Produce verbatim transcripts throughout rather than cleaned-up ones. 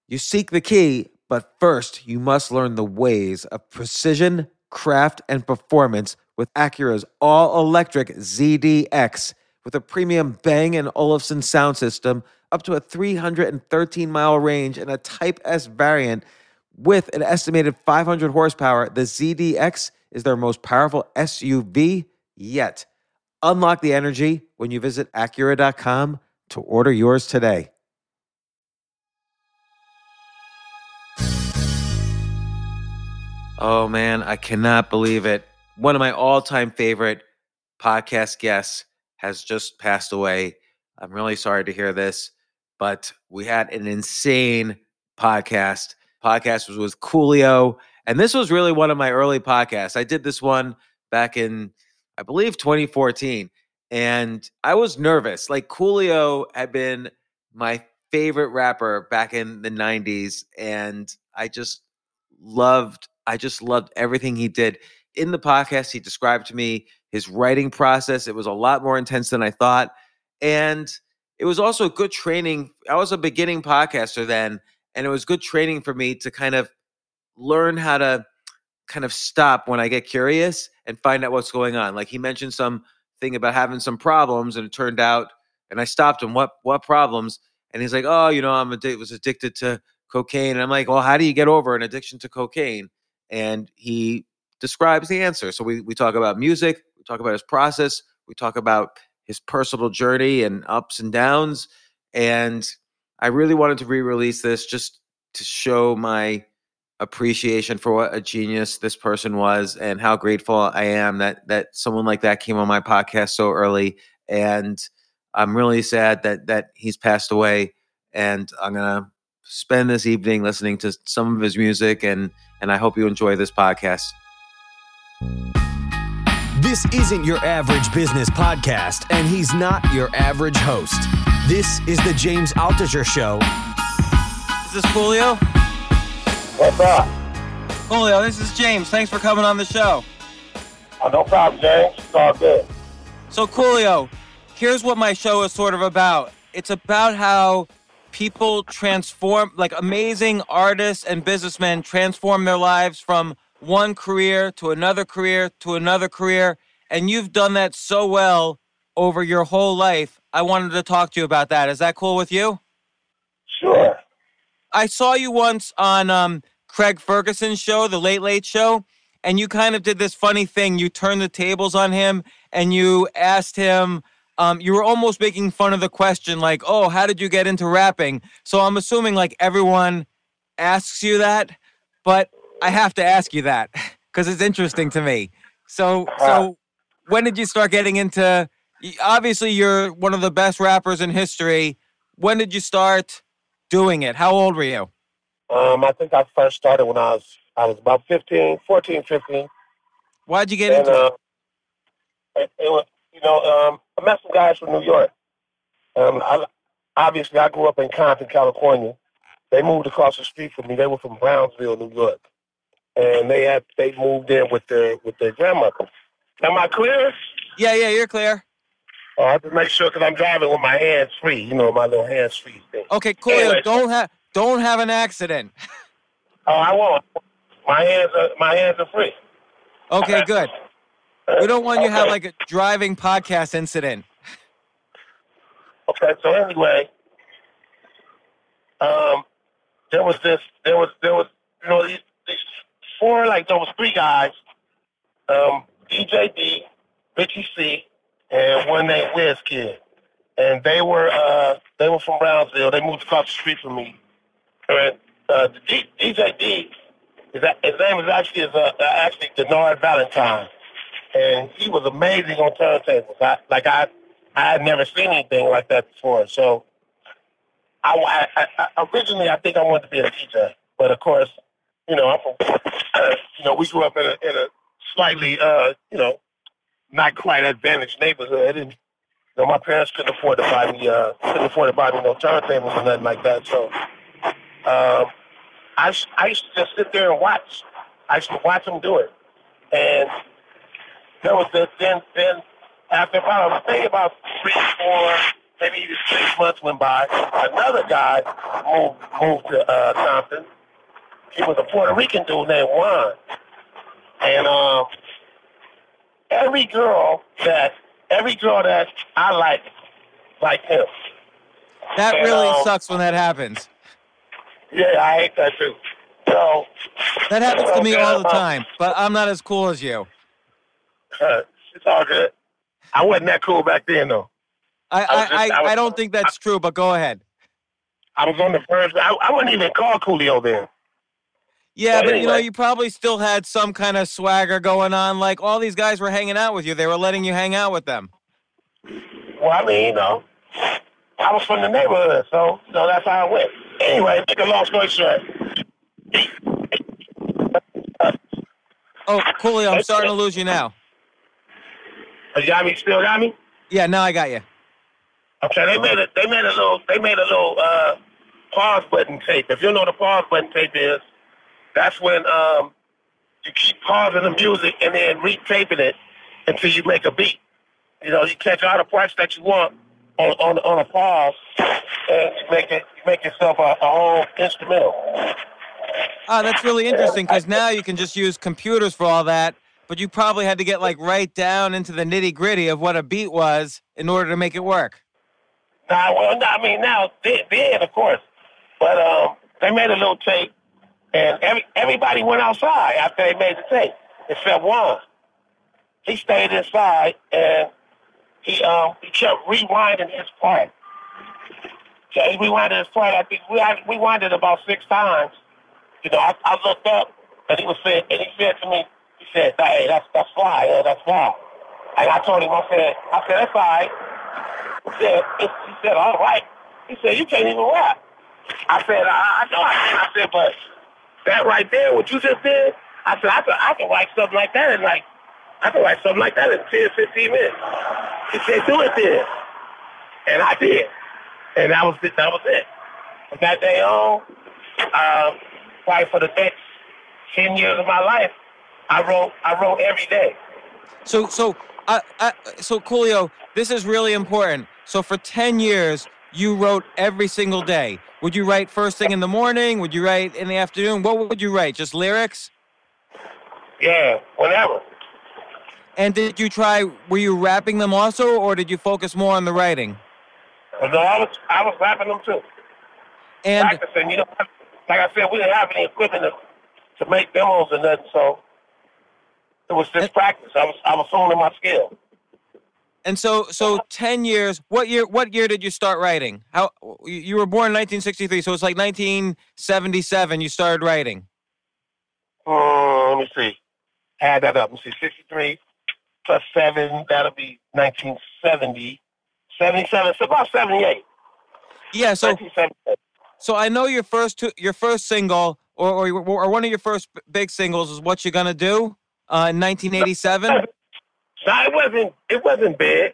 You seek the key, but first you must learn the ways of precision, craft, and performance with Acura's all-electric Z D X. With a premium Bang and Olufsen sound system, up to a three hundred thirteen mile range, and a Type S variant with an estimated five hundred horsepower, the Z D X is their most powerful S U V yet. Unlock the energy when you visit Acura dot com to order yours today. Oh man, I cannot believe it. One of my all-time favorite podcast guests has just passed away. I'm really sorry to hear this, but we had an insane podcast. Podcast was with Coolio, and this was really one of my early podcasts. I did this one back in, I believe, twenty fourteen, and I was nervous. Like, Coolio had been my favorite rapper back in the nineties, and I just loved I just loved everything he did. In the podcast, he described to me his writing process. It was a lot more intense than I thought. And it was also good training. I was a beginning podcaster then, and it was good training for me to kind of learn how to kind of stop when I get curious and find out what's going on. Like, he mentioned some thing about having some problems, and it turned out, and I stopped him, what what problems? And he's like, oh, you know, I'm addi- was addicted to cocaine. And I'm like, well, how do you get over an addiction to cocaine? And he describes the answer. So we we talk about music, we talk about his process, we talk about his personal journey and ups and downs. And I really wanted to re-release this just to show my appreciation for what a genius this person was, and how grateful I am that that someone like that came on my podcast so early. And I'm really sad that that he's passed away. And I'm gonna spend this evening listening to some of his music, and and I hope you enjoy this podcast. This isn't your average business podcast, and he's not your average host. This is the James Altucher Show. Is this Coolio? What's up? Coolio, this is James. Thanks for coming on the show. Oh, no problem, James. It's all good. So, Coolio, here's what my show is sort of about. It's about how people transform, like amazing artists and businessmen transform their lives from one career to another career to another career. And you've done that so well over your whole life. I wanted to talk to you about that. Is that cool with you? Sure. I saw you once on um, Craig Ferguson's show, The Late Late Show, and you kind of did this funny thing. You turned the tables on him, and you asked him, um, you were almost making fun of the question, like, oh, how did you get into rapping? So I'm assuming, like, everyone asks you that, but I have to ask you that because it's interesting to me. So, so when did you start getting into, obviously you're one of the best rappers in history. When did you start doing it? How old were you? Um, I think I first started when I was I was about fifteen, fourteen, fifteen. Why'd you get and, into uh, it? it? It was, you know, um, I met some guys from New York. Um, I, obviously, I grew up in Compton, California. They moved across the street from me. They were from Brownsville, New York, and they had they moved in with their with their grandmother. Am I clear? Yeah, yeah, you're clear. Oh, I have to make sure because I'm driving with my hands free. You know, my little hands free thing. Okay, cool. Anyway. Don't have don't have an accident. Oh, I won't. My hands are my hands are free. Okay, good. We don't want you to Okay. have like a driving podcast incident. Okay, so anyway, um, there was this, there was, there was, you know, these, these four, like, there was three guys, um, D J D, Richie C, and one named Wiz Kid. And they were, uh, they were from Brownsville. They moved across the street from me. And, uh, the D, D J D, is that, his name was actually, is, uh, actually Denard Valentine. And he was amazing on turntables. I, like, I, I had never seen anything like that before. So, I, I, I originally I think I wanted to be a D J, but of course, you know, I'm from, uh, you know, we grew up in a, in a slightly, uh, you know, not quite advantaged neighborhood, and you know, my parents couldn't afford to buy me, uh, couldn't afford to buy me no turntables or nothing like that. So, um, I, I used to just sit there and watch. I used to watch them do it, and there was this then then. After about, I think about three, four, maybe six months went by. Another guy moved moved to uh, Compton. He was a Puerto Rican dude named Juan, and um, every girl that every girl that I liked liked him. That And, really um, sucks when that happens. Yeah, I hate that too. So That happens to so me then, all the um, time, but I'm not as cool as you. Uh, it's all good. I wasn't that cool back then, though. I I was I, just- I I, was- I don't think that's true, but go ahead. I was on the verge. I, I wasn't even called Coolio then. Yeah, But but you know, anyway. you probably still had some kind of swagger going on. Like all these guys were hanging out with you. They were letting you hang out with them. Well, I mean, you know, I was from the neighborhood, so you know that's how it went. Anyway, make a long story short. Oh, Coolio, I'm starting to lose you now. You got me? Still got me? Yeah, now I got you. Okay, they made a they made a little they made a little uh, pause button tape. If you know what a pause button tape is, that's when um, you keep pausing the music and then retaping it until you make a beat. You know, you catch all the parts that you want on on, on a pause, and you make it you make yourself a, a whole instrumental. Oh, that's really interesting because now you can just use computers for all that. But you probably had to get like right down into the nitty gritty of what a beat was in order to make it work. Nah, well, nah, I mean now they did, of course, but um, they made a little tape, and every everybody went outside after they made the tape, except Juan. He stayed inside, and he um he kept rewinding his part. So he rewinded his part. I think we had rewound it about six times. You know, I, I looked up, and he was saying, and he said to me, he said, "Hey, that's that's fly, yeah, that's fly." And I told him, I said, I said, "That's all right." He said, he said, "All right." He said, "You can't even rap." I said, I, I know I can. I said, "But that right there, what you just did," I said, I could, I could write something like that in like, I could write something like that in ten, fifteen minutes. He said, "Do it then." And I did. And that was it. That was it. From that day on, um, probably for the next ten years of my life, I wrote, I wrote every day. So, so, uh, uh, so Coolio, this is really important. So, for ten years, you wrote every single day. Would you write first thing in the morning? Would you write in the afternoon? What would you write? Just lyrics? Yeah, whenever. And did you try? Were you rapping them also, or did you focus more on the writing? But no, I was, I was rapping them too. And Practicing, you know, like I said, we didn't have any equipment to, to make demos or nothing, so it was just practice. I was, I was honing my skill. and so, so ten years. What year? What year did you start writing? How you you were born in nineteen sixty-three, so it's like nineteen seventy-seven. You started writing. Um, let me see. Add that up. Let me see. sixty-three plus seven, that'll be nineteen seventy. seventy-seven, so about seventy-eight. Yeah. So, nineteen seventy-eight. so I know your first two, your first single, or or, your- or one of your first b- big singles is "What You Gonna Do" uh, in nineteen eighty-seven. No, it wasn't. It wasn't big.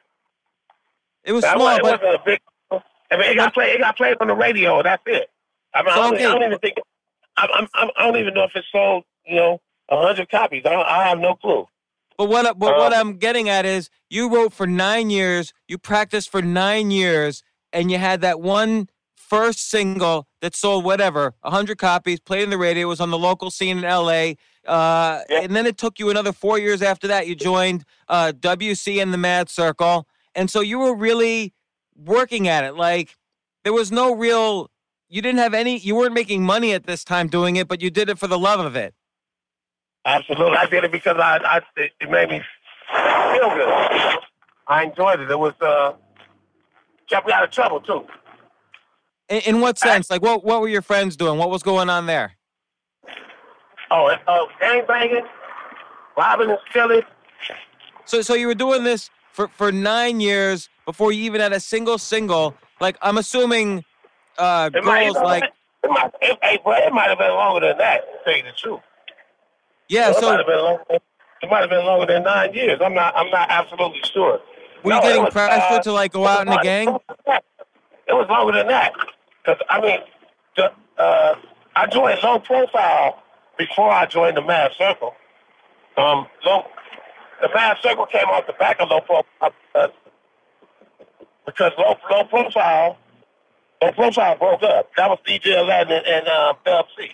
It was That small, was, it but wasn't a big. I mean, it got played. It got played on the radio. That's it. I mean, I, don't, Okay. I don't even think. I, I'm, I'm, I don't even know if it sold. You know, a hundred copies. I, don't, I have no clue. But what I- but what Uh, I'm getting at is you wrote for nine years, you practiced for nine years, and you had that one first single that sold whatever, a hundred copies, played in the radio, was on the local scene in L A. Uh, Yeah. And then it took you another four years after that. You joined uh, W C and the Mad Circle, and so you were really working at it. Like there was no real, you didn't have any, you weren't making money at this time doing it, but you did it for the love of it. Absolutely, I did it because I, I it, it made me feel good. I enjoyed it. It was uh, kept me out of trouble too. In, in what sense? Like what what were your friends doing? What was going on there? Oh, and, uh, gang banging, robbing and stealing. So, so you were doing this for, for nine years before you even had a single single. Like, I'm assuming uh, It might, girls like, it might, it, hey, bro, it might have been longer than that. To tell you the truth, yeah. it might So, have been longer. It might have been longer than nine years. I'm not. I'm not absolutely sure. were No, you it getting was, pressured uh, to like go out in a gang? It was longer than that. Cause I mean, the, uh, I joined Low Profile before I joined the Mad Circle. Um, Low, the Mad Circle came off the back of Low Profile. Uh, because low, low profile, low profile broke up. That was D J Aladdin and, and uh, Dub C.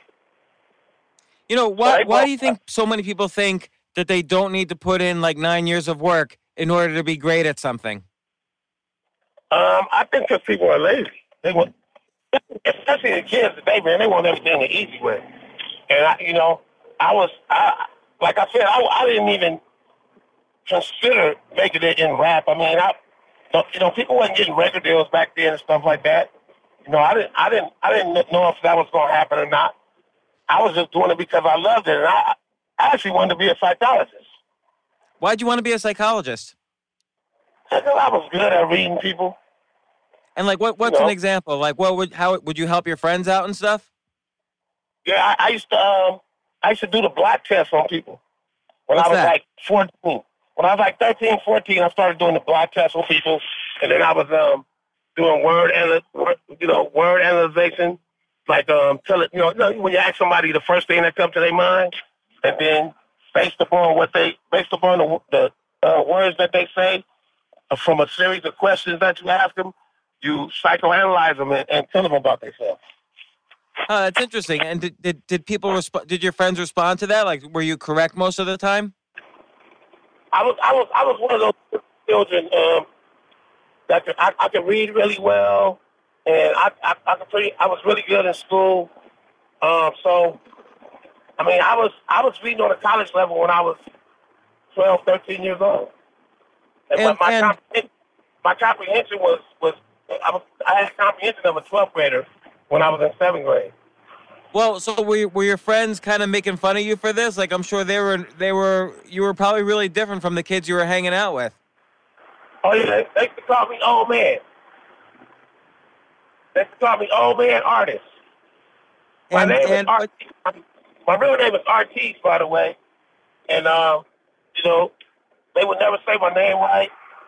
You know, So why they why broke do you up. think so many people think that they don't need to put in like nine years of work in order to be great at something? Um, I think because people are lazy. They want, especially the kids today, man. They want everything the easy way. And I, you know, I was, I, like I said, I, I didn't even consider making it in rap. I mean, I, you know, people wasn't getting record deals back then and stuff like that. You know, I didn't, I didn't, I didn't know if that was going to happen or not. I was just doing it because I loved it, and I, I actually wanted to be a psychologist. Why'd you want to be a psychologist? Because I was good at reading people. And like, what what's You know? an example? Like, what would how would you help your friends out and stuff? Yeah, I, I used to, um, I used to do the block test on people when What's I was that? like fourteen. When I was like thirteen, fourteen, I started doing the block test on people, and then I was um doing word and you know word analyzation, like um tell it you know when you ask somebody the first thing that comes to their mind, and then based upon what they based upon the, the uh, words that they say uh, from a series of questions that you ask them, you psychoanalyze them and, and tell them about themselves. Oh, that's interesting. And did did, did people resp- Did your friends respond to that? Like, were you correct most of the time? I was I was I was one of those children um, that could, I, I could read really well, and I I, I could pretty I was really good in school. Um, so, I mean, I was I was reading on a college level when I was twelve, thirteen years old, and, And- my and- comprehen- my comprehension was was I was I had comprehension of a twelfth grader when I was in seventh grade. Well, so were you, were your friends kind of making fun of you for this? Like, I'm sure they were they were you were probably really different from the kids you were hanging out with. Oh yeah, they, they used to call me old man. They used to call me old man artist. My And name and is Artis. My real name is Artis, by the way. And um, you know, they would never say my name right.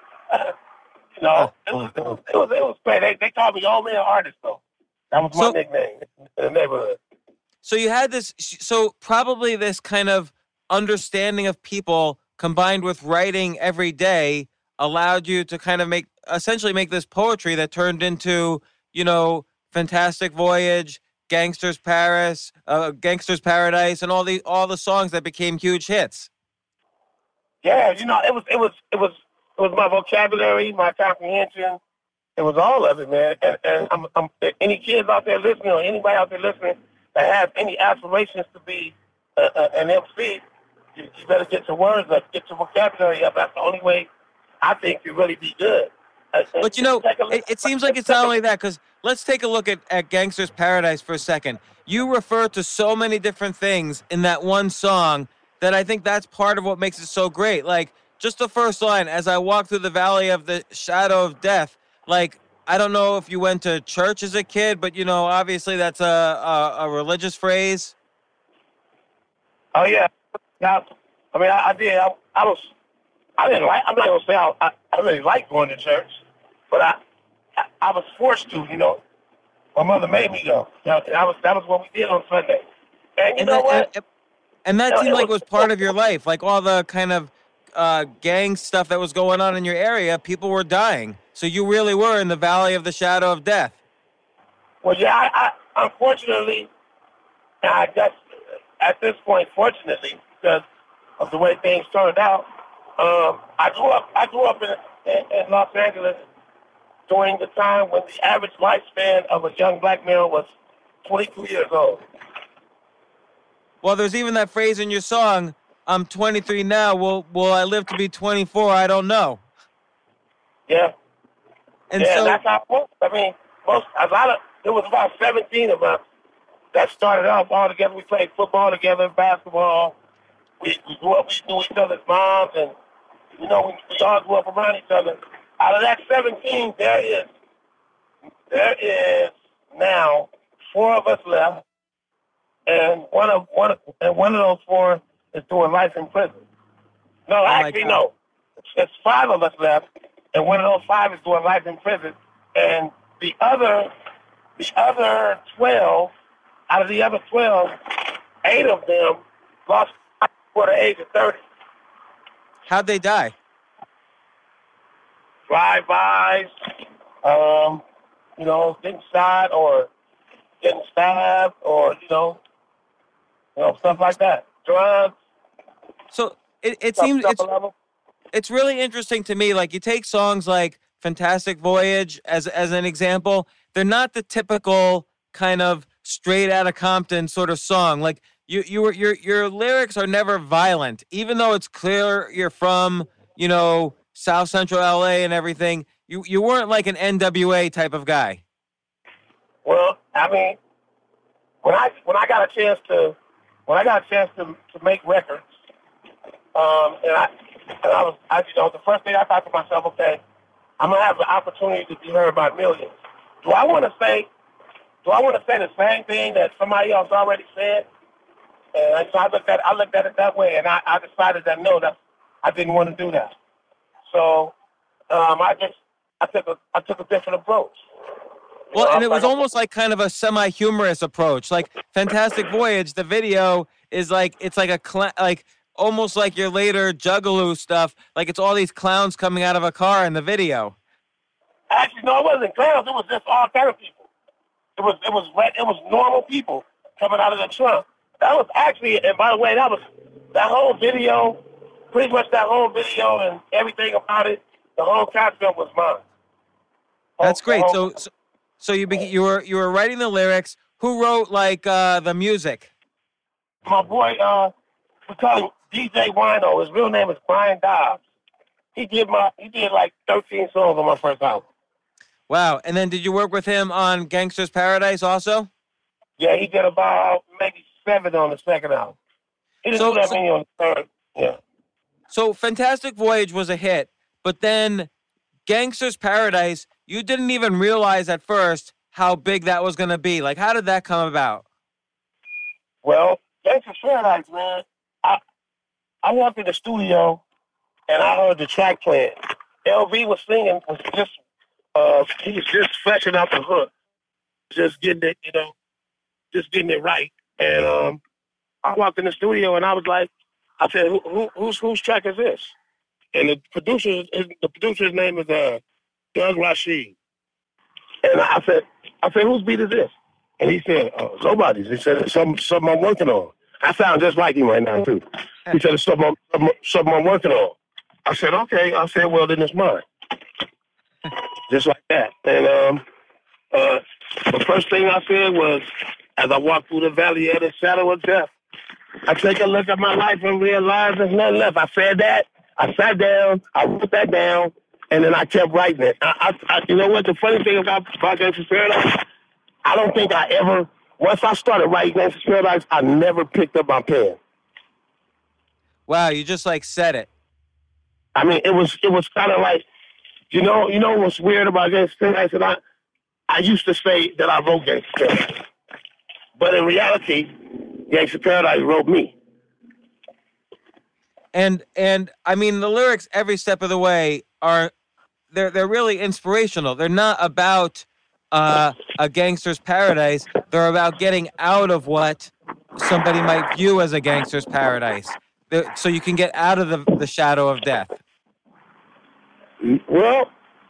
you know, it was it was it was, it was great. They they called me old man artist though. That was my So- nickname in the neighborhood. So you had this, so probably this kind of understanding of people combined with writing every day allowed you to kind of make, essentially make this poetry that turned into, you know, Fantastic Voyage, Gangsters Paris, uh, Gangsters Paradise, and all the all the songs that became huge hits. Yeah, you know, it was it was it was it was my vocabulary, my comprehension. It was all of it, man. And, and I'm, I'm, any kids out there listening, or anybody out there listening that has any aspirations to be uh, uh, an M C, you, you better get your words up, get your vocabulary up. That's the only way I think you really be good. Uh, But you know, take a look- it, it seems like it's not only that, because let's take a look at, at Gangster's Paradise for a second. You refer to so many different things in that one song that I think that's part of what makes it so great. Like, just the first line, as I walk through the valley of the shadow of death, like, I don't know if you went to church as a kid, but, you know, obviously that's a, a, a religious phrase. Oh yeah, yeah. I mean, I, I did. I, I was. I didn't like. I'm not gonna say I, I, I really liked going to church, but I, I, I was forced to. You know, my mother made me go. You know, that was that was what we did on Sunday. And you And know that, what? and, and that No, seemed it like it was- was part of your life, like all the kind of uh, gang stuff that was going on in your area. People were dying, so you really were in the valley of the shadow of death. Well, yeah. I, I unfortunately, I guess at this point, fortunately, because of the way things turned out, um, I grew up. I grew up in, in, in Los Angeles during the time when the average lifespan of a young black male was twenty-two years old. Well, there's even that phrase in your song, I'm twenty-three now, will will I live to be twenty-four? I don't know. Yeah. And yeah, so, that's how it was. I mean, most a lot of there was about seventeen of us that started off all together. We played football together, basketball. We, we grew up. We knew each other's moms, and you know, we, we all grew up around each other. Out of that seventeen, there is there is now four of us left, and one of one of, and one of those four is doing life in prison. No, my actually, God. no. It's five of us left, and one of those five is doing life in prison, and the other, the other twelve, out of the other twelve, eight of them lost before the age of thirty. how'd they die? Drive-bys, um, you know, getting shot or getting stabbed or, you know, you know, stuff like that. Drugs. So it, it stuff, seems stuff it's level. it's really interesting to me. Like you take songs like Fantastic Voyage as as an example. They're not the typical kind of straight out of Compton sort of song. Like you you were your your lyrics are never violent, even though it's clear you're from, you know, South Central L A and everything. You you weren't like an N W A type of guy. Well, I mean, when I when I got a chance to when I got a chance to to make records, um, and I and I was I you know the first thing I thought to myself, okay, I'm gonna have the opportunity to be heard by millions. Do I want to say do I want to say the same thing that somebody else already said? And so I looked at I looked at it that way, and I, I decided that no, that I didn't want to do that. So um, I just I took a I took a different approach. You Well, know, and I it was like, almost like kind of a semi-humorous approach. Like Fantastic Voyage, the video is like it's like a cl- like almost like your later Juggalo stuff. Like it's all these clowns coming out of a car in the video. Actually, no, it wasn't clowns. It was just all kind of people. It was it was it was normal people coming out of the trunk. That was actually, and by the way, that was that whole video. Pretty much that whole video and everything about it. The whole concept was mine. That's The great. whole- So, so, so you be, you were you were writing the lyrics. Who wrote like uh, the music? my boy, uh, we call him D J Wino. His real name is Brian Dobbs. He did my he did like thirteen songs on my first album. Wow. And then did you work with him on Gangsta's Paradise also? Yeah, he did about maybe seven on the second album. He didn't So- do that so- many on the third. Yeah. So Fantastic Voyage was a hit, but then Gangsta's Paradise, you didn't even realize at first how big that was going to be. Like, how did that come about? Well, Gangsta's Paradise, man. I I walked in the studio and I heard the track playing. L V was singing, was just uh, he was just fleshing out the hook, just getting it, you know, just getting it right. And um, I walked in the studio and I was like, I said, who, who, whose whose track is this? And the producer, his, the producer's name is uh, Doug Rashid. And I said, I said, whose beat is this? And he said, oh, nobody's. He said, it's something, something I'm working on. I sound just like him right now, too. He said, it's something I'm, something, something I'm working on. I said, okay. I said, well, then it's mine. Just like that. And um, uh, the first thing I said was, as I walked through the valley of the shadow of death, I take a look at my life and realize there's nothing left. I said that. I sat down. I wrote that down. And then I kept writing it. I, I, I, you know what? The funny thing about, about Gangsta's Paradise, I don't think I ever, once I started writing Gangsta's Paradise, I never picked up my pen. Wow, you just like said it. I mean, it was it was kind of like, you know, you know what's weird about Gangsta's Paradise? And I, I used to say that I wrote Gangsta's Paradise. But in reality, Gangsta's Paradise wrote me. And and I mean the lyrics every step of the way are they're they're really inspirational. They're not about uh, a gangster's paradise. They're about getting out of what somebody might view as a gangster's paradise. They're, so you can get out of the, the shadow of death. Well,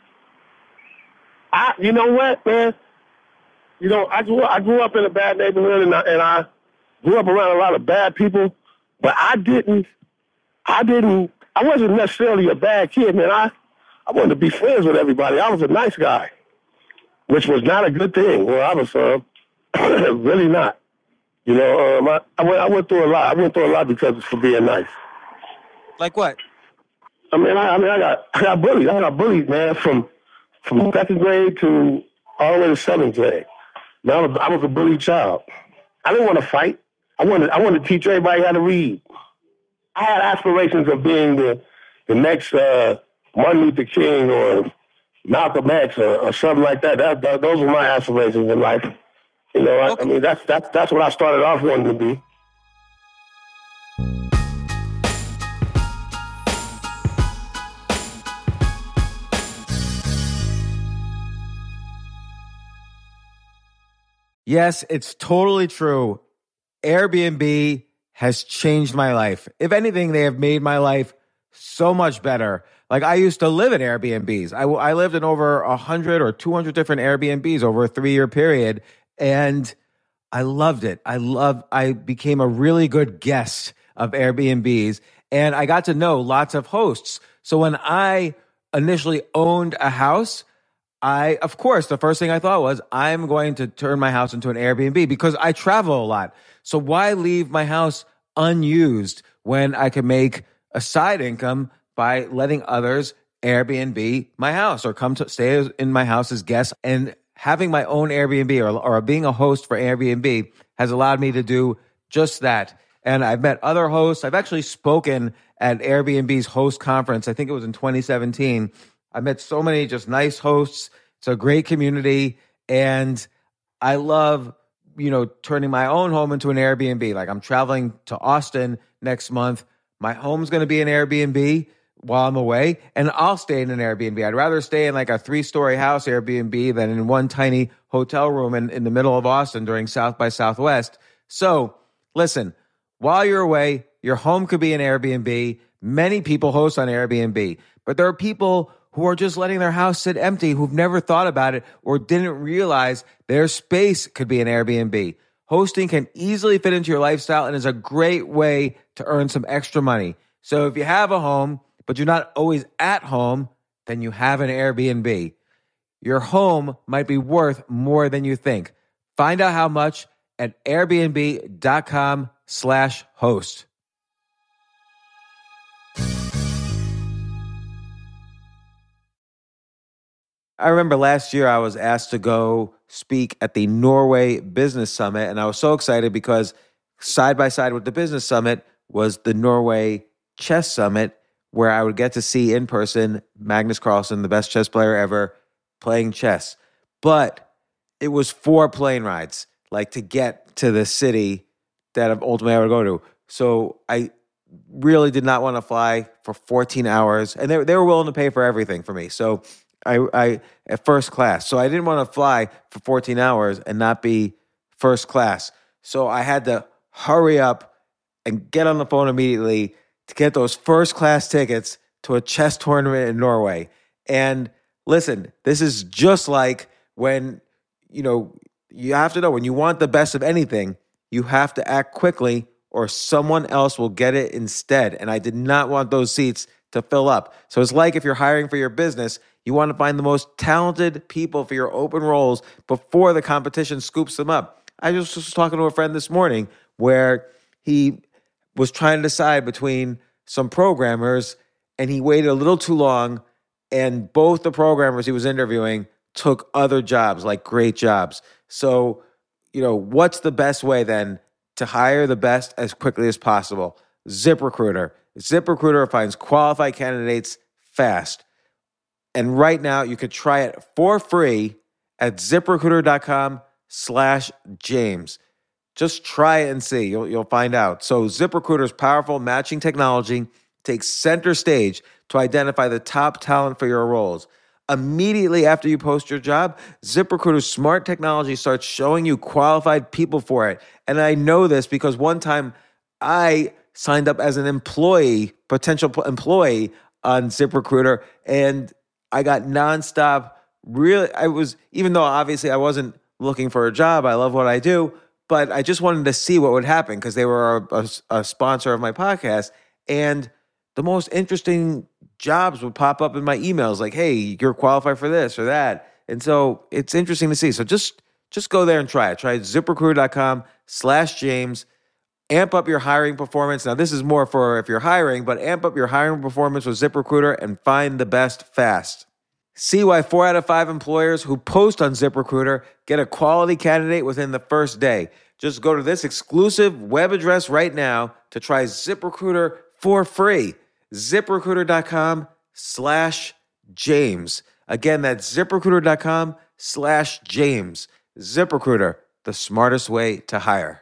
I you know what, man? You know, I grew I grew up in a bad neighborhood, and I, and I grew up around a lot of bad people, but I didn't. I didn't, I wasn't necessarily a bad kid, man. I, I wanted to be friends with everybody. I was a nice guy, which was not a good thing where I was from. Really not. You know, um, I, I, went, I went through a lot. I went through a lot because for being nice. Like what? I mean, I, I mean, I got, I got bullied. I got bullied, man, from, from second grade to all the way to seventh grade. Now, I was, I was a bullied child. I didn't want to fight. I wanted, I wanted to teach everybody how to read. I had aspirations of being the the next uh, Martin Luther King or Malcolm X or, or something like that. That, that. Those were my aspirations in life. You know, I, Okay. I mean, that's that's that's what I started off wanting to be. Yes, it's totally true. Airbnb has changed my life. If anything, they have made my life so much better. Like I used to live in Airbnbs. I, I lived in over one hundred or two hundred different Airbnbs over a three-year period, and I loved it. I loved, I became a really good guest of Airbnbs, and I got to know lots of hosts. So when I initially owned a house, I, of course, the first thing I thought was, I'm going to turn my house into an Airbnb because I travel a lot. So why leave my house unused when I can make a side income by letting others Airbnb my house or come to stay in my house as guests? And having my own Airbnb or, or being a host for Airbnb has allowed me to do just that. And I've met other hosts. I've actually spoken at Airbnb's host conference. I think it was in twenty seventeen. I met so many just nice hosts. It's a great community. And I love, you know, turning my own home into an Airbnb. Like I'm traveling to Austin next month. My home's going to be an Airbnb while I'm away, and I'll stay in an Airbnb. I'd rather stay in like a three-story house Airbnb than in one tiny hotel room in, in the middle of Austin during South by Southwest. So listen, while you're away, your home could be an Airbnb. Many people host on Airbnb, but there are people who are just letting their house sit empty, who've never thought about it or didn't realize their space could be an Airbnb. Hosting can easily fit into your lifestyle and is a great way to earn some extra money. So if you have a home, but you're not always at home, then you have an Airbnb. Your home might be worth more than you think. Find out how much at airbnb.com slash host. I remember last year I was asked to go speak at the Norway Business Summit, and I was so excited because side by side with the Business Summit was the Norway Chess Summit, where I would get to see in person Magnus Carlsen, the best chess player ever, playing chess. But it was four plane rides, like to get to the city that ultimately I would go to. So I really did not want to fly for fourteen hours, and they, they were willing to pay for everything for me. So I, I at first class. So I didn't want to fly for fourteen hours and not be first class. So I had to hurry up and get on the phone immediately to get those first class tickets to a chess tournament in Norway. And listen, this is just like when, you know, you have to know when you want the best of anything, you have to act quickly or someone else will get it instead. And I did not want those seats to fill up. So it's like if you're hiring for your business, you want to find the most talented people for your open roles before the competition scoops them up. I just was talking to a friend this morning where he was trying to decide between some programmers and he waited a little too long, and both the programmers he was interviewing took other jobs, like great jobs. So, you know, what's the best way then to hire the best as quickly as possible? ZipRecruiter. ZipRecruiter finds qualified candidates fast. And right now, you could try it for free at ZipRecruiter.com slash James. Just try it and see. You'll, you'll find out. So ZipRecruiter's powerful matching technology takes center stage to identify the top talent for your roles. Immediately after you post your job, ZipRecruiter's smart technology starts showing you qualified people for it. And I know this because one time I signed up as an employee, potential employee on ZipRecruiter, and I got nonstop. Really, I was, even though obviously I wasn't looking for a job, I love what I do, but I just wanted to see what would happen because they were a, a, a sponsor of my podcast. And the most interesting jobs would pop up in my emails like, hey, you're qualified for this or that. And so it's interesting to see. So just, just go there and try it. Try ZipRecruiter.com slash James. Amp up your hiring performance. Now, this is more for if you're hiring, but amp up your hiring performance with ZipRecruiter and find the best fast. See why four out of five employers who post on ZipRecruiter get a quality candidate within the first day. Just go to this exclusive web address right now to try ZipRecruiter for free. ZipRecruiter.com slash James. Again, that's ZipRecruiter.com slash James. ZipRecruiter, the smartest way to hire.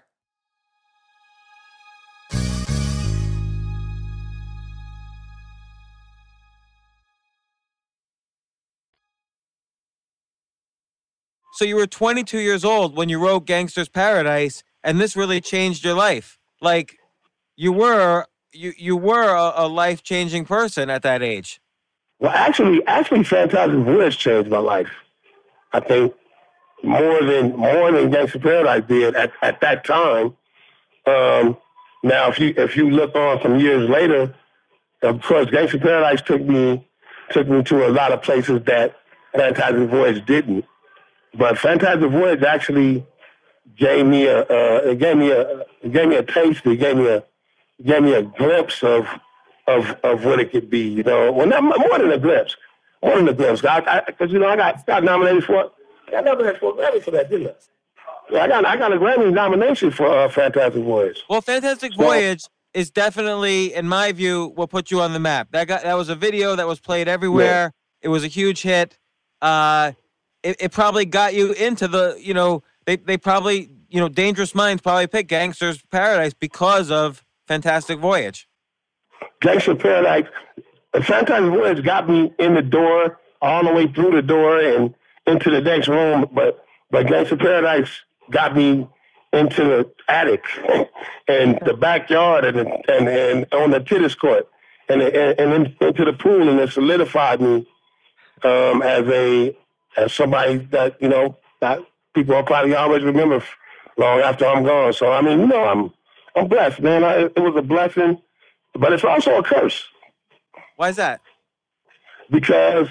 So you were twenty-two years old when you wrote Gangster's Paradise, and this really changed your life. Like, you were you you were a, a life changing person at that age. Well, actually, actually, Fantastic Voyage changed my life. I think more than more than Gangsta Paradise did at, at that time. Um, now, if you if you look on some years later, of course, Gangsta Paradise took me took me to a lot of places that Fantastic Voyage didn't. But Fantastic Voyage actually gave me a uh, it gave me a it gave me a taste. It gave me a it gave me a glimpse of of of what it could be. You know, well, not more than a glimpse, more than a glimpse. Because you know, I got got nominated for I got nominated for a Grammy for that, didn't I? Yeah, I got I got a Grammy nomination for uh, Fantastic Voyage. Well, Fantastic Voyage is definitely, in my view, what put you on the map. That got that was a video that was played everywhere. Yeah. It was a huge hit. Uh, it, it probably got you into the, you know, they they probably, you know, Dangerous Minds probably picked Gangsta's Paradise because of Fantastic Voyage. Gangsta's Paradise, Fantastic Voyage got me in the door, all the way through the door and into the next room, but but Gangsta's Paradise got me into the attic and the backyard and and, and on the tennis court and and, and into the pool, and it solidified me um, as a as somebody that, you know, that people will probably always remember long after I'm gone. So I mean, you know, I'm I'm blessed, man. I, it was a blessing, but it's also a curse. Why is that? Because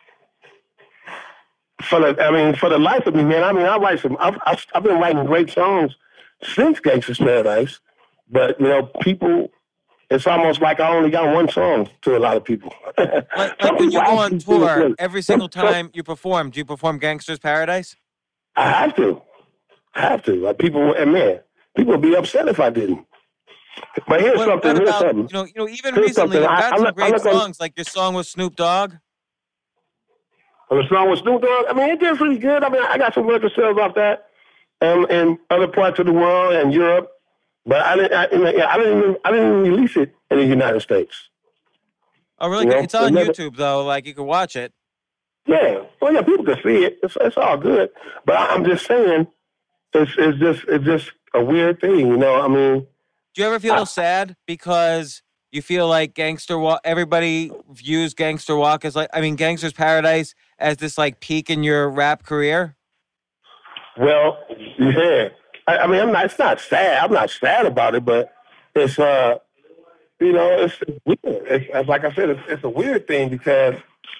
for the, I mean, for the life of me, man. I mean, I write some. I've, I've, I've been writing great songs since Gangsta's Paradise, but you know, people. It's almost like I only got one song to a lot of people. Like, like when you go on tour, every single time you perform, do you perform Gangsta's Paradise? I have to. I have to. Like people, and man, people would be upset if I didn't. But here's what, something. What here's about, something. You know, you know, even here's recently, you've got I, some I, great I songs, like your song with Snoop Dogg. The song with Snoop Dogg, I mean, it did pretty good. I mean, I got some record sales off that, um, in other parts of the world and Europe, but I didn't. I, I didn't. Even, I didn't even release it in the United States. Oh, really? You know? It's on never, YouTube though. Like you can watch it. Yeah. Well, yeah, people can see it. It's, it's all good. But I, I'm just saying, it's it's just it's just a weird thing, you know. I mean, do you ever feel I, sad because you feel like Gangster Walk? Everybody views Gangster Walk as like, I mean, Gangsta's Paradise as this like peak in your rap career. Well, yeah. I, I mean, I'm not. It's not sad. I'm not sad about it, but it's uh, you know, it's weird. It's, it's like I said, it's, it's a weird thing because,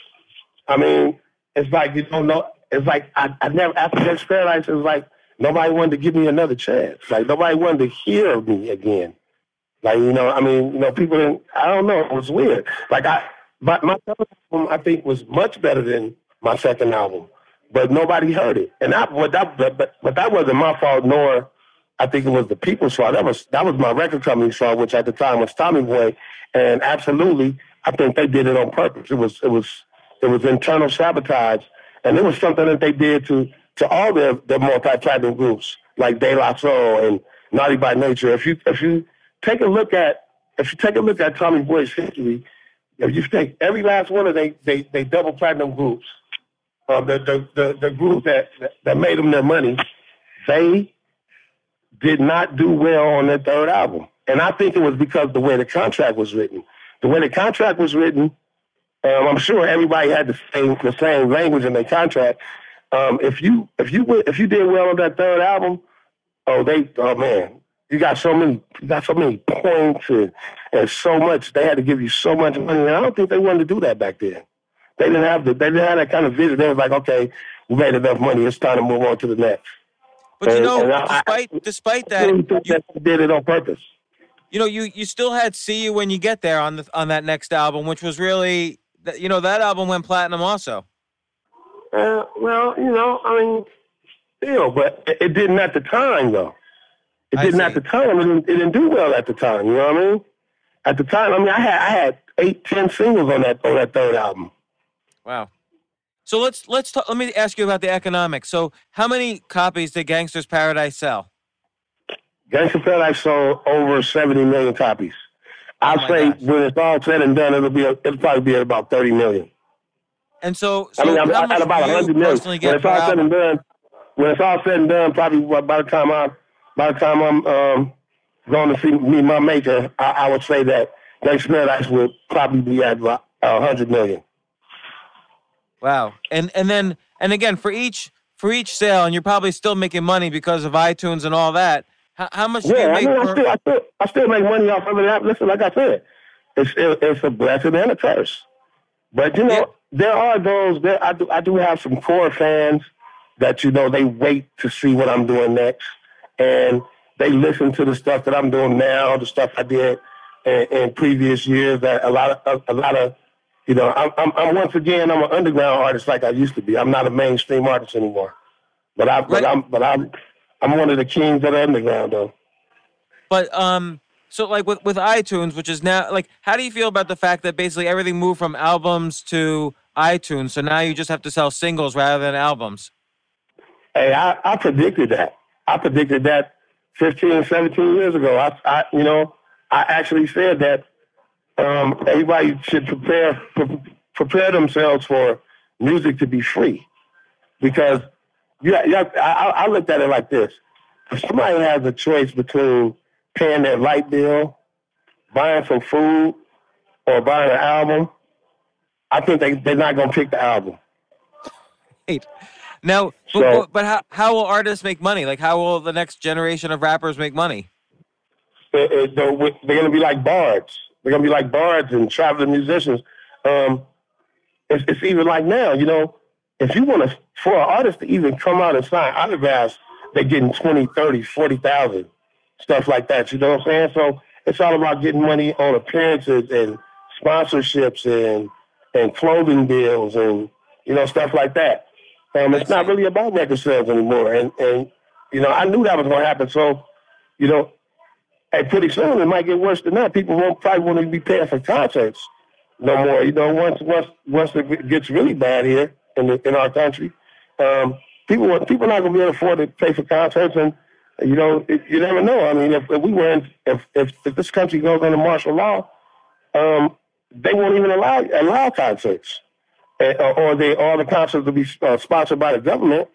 I mean, it's like you don't know. It's like I, I never after Gangsta's Paradise. It was like nobody wanted to give me another chance. Like nobody wanted to hear me again. Like, you know, I mean, you know, people didn't. I don't know. It was weird. Like I, but my third album I think was much better than my second album, but nobody heard it, and that, but that, but, but, but that wasn't my fault, nor I think it was the people's fault. That was that was my record company's fault, which at the time was Tommy Boy, and absolutely, I think they did it on purpose. It was it was it was internal sabotage, and it was something that they did to to all the the multi-platinum groups like De La Soul and Naughty by Nature. If you if you take a look at if you take a look at Tommy Boy's history, if you take every last one of they they they double platinum groups. Uh, the, the the the group that that made them their money, they did not do well on their third album, and I think it was because the way the contract was written. The way the contract was written, um, I'm sure everybody had the same the same language in their contract. Um, if you if you if you did well on that third album, oh they oh man, you got so many you got so many points and, and so much. They had to give you so much money, and I don't think they wanted to do that back then. They didn't have the, they didn't have that kind of vision. They was like, okay, we made enough money. It's time to move on to the next. But and, you know, I, despite I, despite that, I really think you, that they did it on purpose. You know, you you still had "See You When You Get There" on the on that next album, which was really, you know, that album went platinum also. Uh, well, you know, I mean, still, but it, it didn't at the time though. It I didn't see. at the time. It didn't, it didn't do well at the time. You know what I mean? At the time, I mean, I had I had eight, ten singles on that on that third album. Wow. So let's let's talk, let me ask you about the economics. So how many copies did Gangsta's Paradise sell? Gangsta's Paradise sold over seventy million copies. I'll Oh say gosh. when it's all said and done, it'll be it'll probably be at about thirty million. And so, so I mean, I'm, how at much about do you hundred million. personally When get it's per all said album? and done, when it's all said and done, probably by the time I by the time I'm um, going to see me, my major, I, I would say that Gangsta Paradise would probably be at a hundred million. Wow. And and then and again for each for each sale, and you're probably still making money because of iTunes and all that. How, how much do Yeah, you I make mean, I per? still, I still, I still make money off of it. Listen, like I said, it's it, it's a blessing and a curse. But you know, Yeah. there are those. There, I do, I do have some core fans that you know they wait to see what I'm doing next, and they listen to the stuff that I'm doing now, the stuff I did in, in previous years. That a lot of a, a lot of you know, I'm, I'm I'm once again I'm an underground artist like I used to be. I'm not a mainstream artist anymore. But I, but Right. I'm, but I'm, I'm one of the kings of the underground, though. But um, so like with with iTunes, which is now like, how do you feel about the fact that basically everything moved from albums to iTunes? So now you just have to sell singles rather than albums. Hey, I, I predicted that. I predicted that fifteen, seventeen years ago. I, I you know, I actually said that um, everybody should prepare pre- prepare themselves for music to be free, because you, you have, I, I looked at it like this: if somebody has a choice between paying their light bill, buying some food, or buying an album, I think they, they're not going to pick the album. Right. Now, but, So- but, but how, how will artists make money? Like, how will the next generation of rappers make money? It- it- they're they're going to be like bards. They're going to be like bards and traveling musicians. Um, it's, it's even like now, you know, if you want to, for an artist to even come out and sign autographs, they're getting twenty, thirty, forty thousand, stuff like that. You know what I'm saying? So it's all about getting money on appearances and sponsorships and and clothing deals and, you know, stuff like that. Um, it's not really about record sales anymore. And, and you know, I knew that was going to happen. So, you know, hey, pretty soon it might get worse than that. People won't probably won't even be paying for concerts no more. You know, once once once it gets really bad here in the, in our country, um, people people are not going to be able to afford to pay for concerts. And you know, it, you never know. I mean, if, if we were in, if, if if this country goes under martial law, um, they won't even allow allow concerts, uh, or they all the concerts will be uh, sponsored by the government.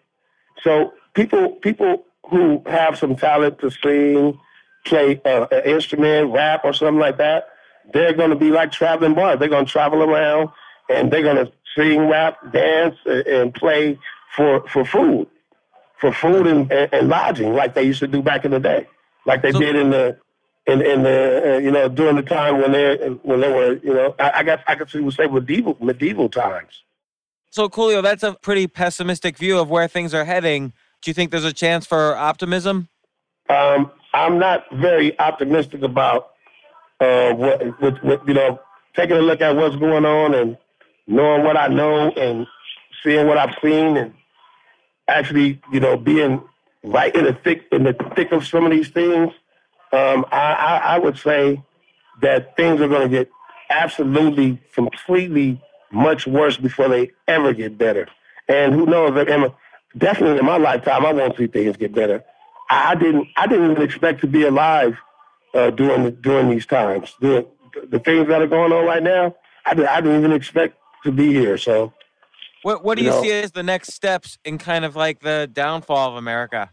So people people who have some talent to sing, play uh, an instrument, rap, or something like that, they're going to be like traveling bars. They're going to travel around and they're going to sing, rap, dance, and, and play for for food, for food and, and, and lodging, like they used to do back in the day, like they So- did in the in in the uh, you know during the time when they when they were you know I, I guess I could say medieval medieval times. So, Coolio, that's a pretty pessimistic view of where things are heading. Do you think there's a chance for optimism? Um, I'm not very optimistic about uh, what, what, what, you know, taking a look at what's going on and knowing what I know and seeing what I've seen and actually, you know, being right in the thick in the thick of some of these things. Um, I, I, I would say that things are going to get absolutely, completely much worse before they ever get better. And who knows? And definitely in my lifetime, I won't see things get better. I didn't. I didn't even expect to be alive uh, during the, during these times. The, the things that are going on right now, I, did, I didn't even expect to be here. So, What What do you, You know- see as the next steps in kind of like the downfall of America?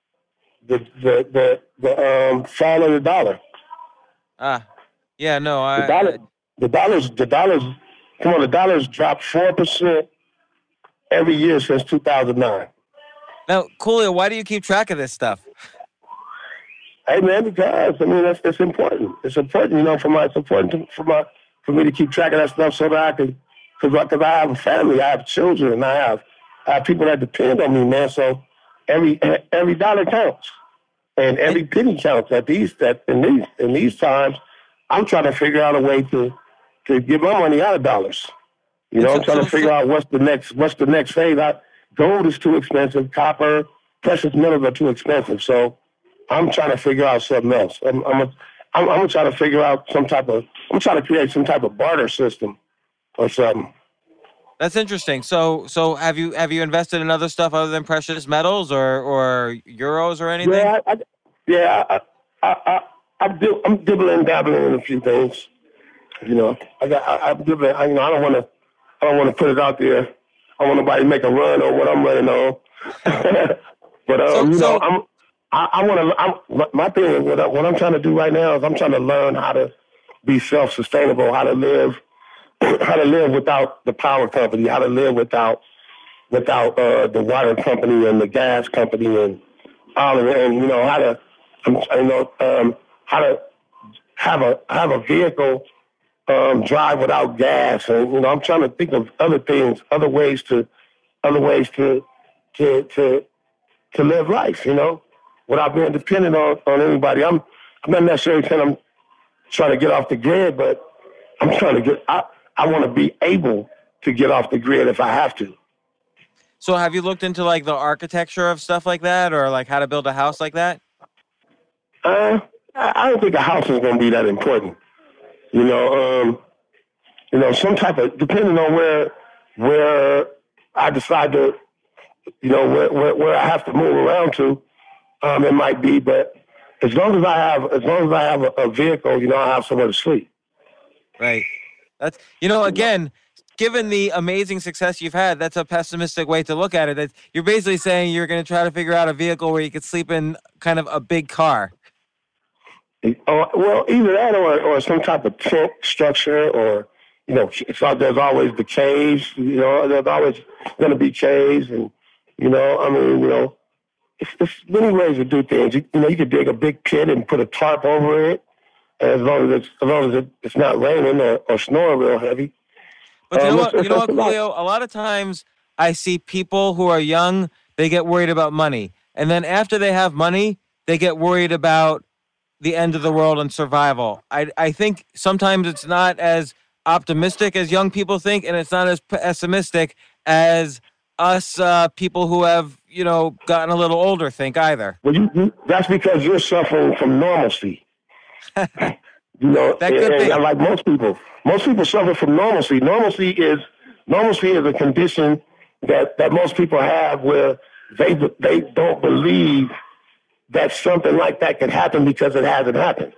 the the the, the um, fall of the dollar. Ah, yeah, no, The I. dollar. The dollars. The dollars. Come on, the dollars dropped four percent every year since two thousand nine. Now, Coolio, why do you keep track of this stuff? Hey man, because I mean that's it's important. It's important, you know, for my it's important to, for my for me to keep track of that stuff so that I can, because because I have a family, I have children, and I have I have people that depend on me, man. So every every dollar counts, and every penny counts. At these that in these in these times, I'm trying to figure out a way to to get my money out of dollars. You know, I'm trying to figure out what's the next what's the next phase. I, gold is too expensive. Copper, precious metals are too expensive. So I'm trying to figure out something else. I'm I'm, a, I'm I'm trying to figure out some type of I'm trying to create some type of barter system or something. That's interesting. So, so have you have you invested in other stuff other than precious metals or or euros or anything? Yeah, I, I, yeah, I, I, I, I'm, dib- I'm dibbling, dabbling in a few things. You know, I got, I, I'm dibbling. I, you know, I don't want to, I don't want to put it out there. I want nobody to make a run on what I'm running on. But um, So- you know, so- I'm, I, I want to. My thing is what, I, what I'm trying to do right now is I'm trying to learn how to be self-sustainable, how to live, how to live without the power company, how to live without without uh, the water company and the gas company and all of it, and you know how to, you know, um, how to have a have a vehicle um, drive without gas, and you know I'm trying to think of other things, other ways to, other ways to to to to live life, you know, without being dependent on, on anybody. I'm I'm not necessarily saying I'm trying to get off the grid, but I'm trying to get. I I want to be able to get off the grid if I have to. So have you looked into like the architecture of stuff like that, or like how to build a house like that? Uh, I I don't think a house is going to be that important. You know, um, you know, some type of, depending on where where I decide to, you know, where where, where I have to move around to, um, it might be. But as long as I have, as long as I have a, a vehicle, you know, I have somewhere to sleep. Right. That's, you know, again, given the amazing success you've had, that's a pessimistic way to look at it. That you're basically saying you're going to try to figure out a vehicle where you could sleep in kind of a big car. Or, well, either that or, or some type of tent structure, or, you know, it's like there's always the caves, you know, there's always going to be caves. And, you know, I mean, you know, it's, it's many ways to do things. You, you know, you could dig a big pit and put a tarp over it, as long as it's, as long as it, it's not raining or, or snowing real heavy. But you Um, know it's- what, you know it's what, a lot. Coolio? A lot of times I see people who are young, they get worried about money. And then after they have money, they get worried about the end of the world and survival. I, I think sometimes it's not as optimistic as young people think, and it's not as pessimistic as us uh, people who have, you know, gotten a little older think either. Well, you, you, that's because you're suffering from normalcy. You know, That and, could be. and like most people, most people suffer from normalcy. Normalcy is normalcy is a condition that, that most people have where they they don't believe that something like that could happen because it hasn't happened.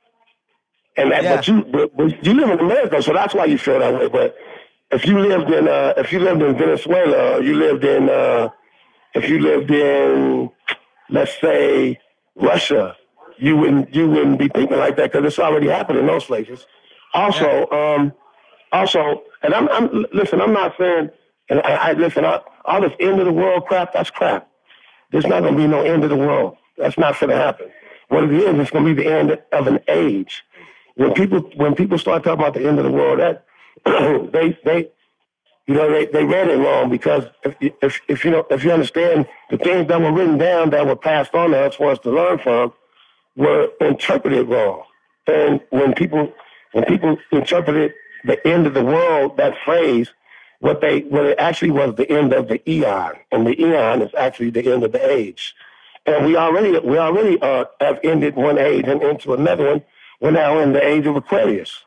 And that, Yeah. but you but, but you live in America, so that's why you feel that way. But if you lived in uh, if you lived in Venezuela, or you lived in uh, if you lived in, let's say, Russia, you wouldn't you wouldn't be thinking like that because it's already happened in those places. Also, um, also, and I'm, I'm listen. I'm not saying, and I, I listen. I, all this end of the world crap, that's crap. There's not going to be no end of the world. That's not going to happen. What it is, it's going to be the end of an age. When people when people start talking about the end of the world, that they they you know they, they read it wrong, because if, if if you know if you understand the things that were written down that were passed on to us for us to learn from were interpreted wrong. And when people when people interpreted the end of the world, that phrase, what they what it actually was the end of the eon, and the eon is actually the end of the age. And we already we already uh, have ended one age and into another one. We're now in the age of Aquarius.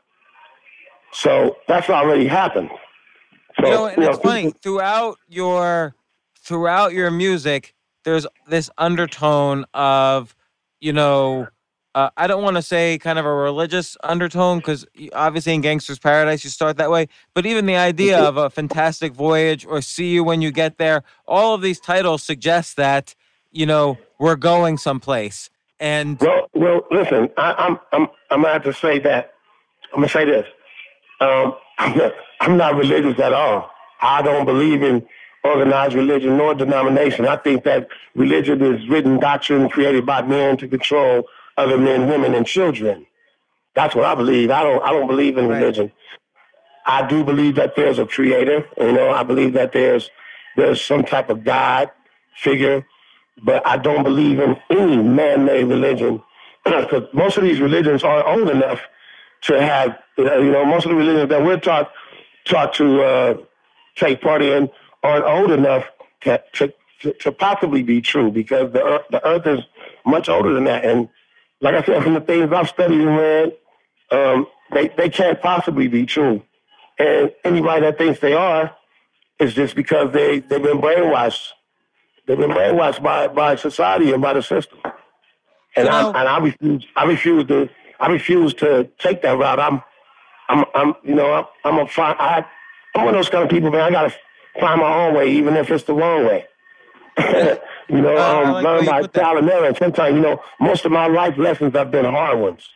So that's already happened. So, You know, and you it's know, funny, people- throughout your throughout your music, there's this undertone of, you know, uh, I don't want to say kind of a religious undertone, because obviously in Gangster's Paradise you start that way, but even the idea of a fantastic voyage or see you when you get there, all of these titles suggest that, you know, we're going someplace. And Well, well, listen, I, I'm I'm I'm gonna have to say that. I'm gonna say this. Um, I'm not, I'm not religious at all. I don't believe in organized religion nor denomination. I think that religion is written doctrine created by men to control other men, women, and children. That's what I believe. I don't I don't believe in Right. religion. I do believe that there's a creator. You know, I believe that there's there's some type of God figure, but I don't believe in any man-made religion, because most of these religions are old enough to have, you know, most of the religions that we're taught taught to uh, take part in aren't old enough to, to to possibly be true, because the earth, the earth is much older than that. And like I said, from the things I've studied and read, um, they they can't possibly be true. And anybody that thinks they are is just because they they've been brainwashed. They've been brainwashed by by society and by the system. And You I know- and I refuse. I refuse to. I refuse to take that route. I'm. I'm. I'm. You know. I'm. I'm a. Find, I. I'm one of those kind of people, man. I gotta find my own way, even if it's the wrong way. You know, Uh, I um, like the way learn you by put that. trial and error. And sometimes, you know, most of my life lessons have been hard ones.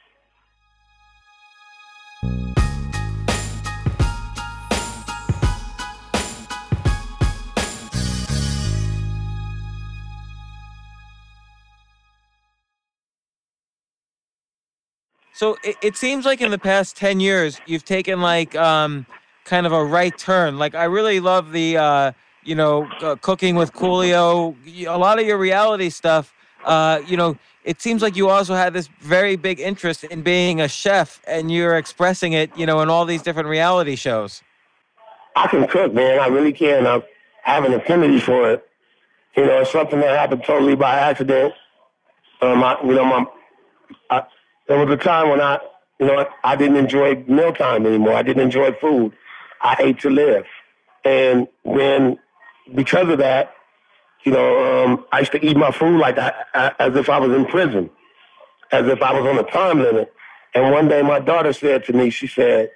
So it, it seems like in the past ten years, you've taken like um, kind of a right turn. Like I really love the, uh, you know, uh, cooking with Coolio. Y- A lot of your reality stuff, uh, you know, it seems like you also had this very big interest in being a chef and you're expressing it, you know, in all these different reality shows. I can cook, man. I really can. I have an affinity for it. You know, it's something that happened totally by accident. Um, I, you know, my, I, there was a time when I, you know, I didn't enjoy mealtime anymore. I didn't enjoy food. I ate to live. And when, because of that, you know, um, I used to eat my food like I, I, as if I was in prison, as if I was on a time limit. And one day my daughter said to me, she said,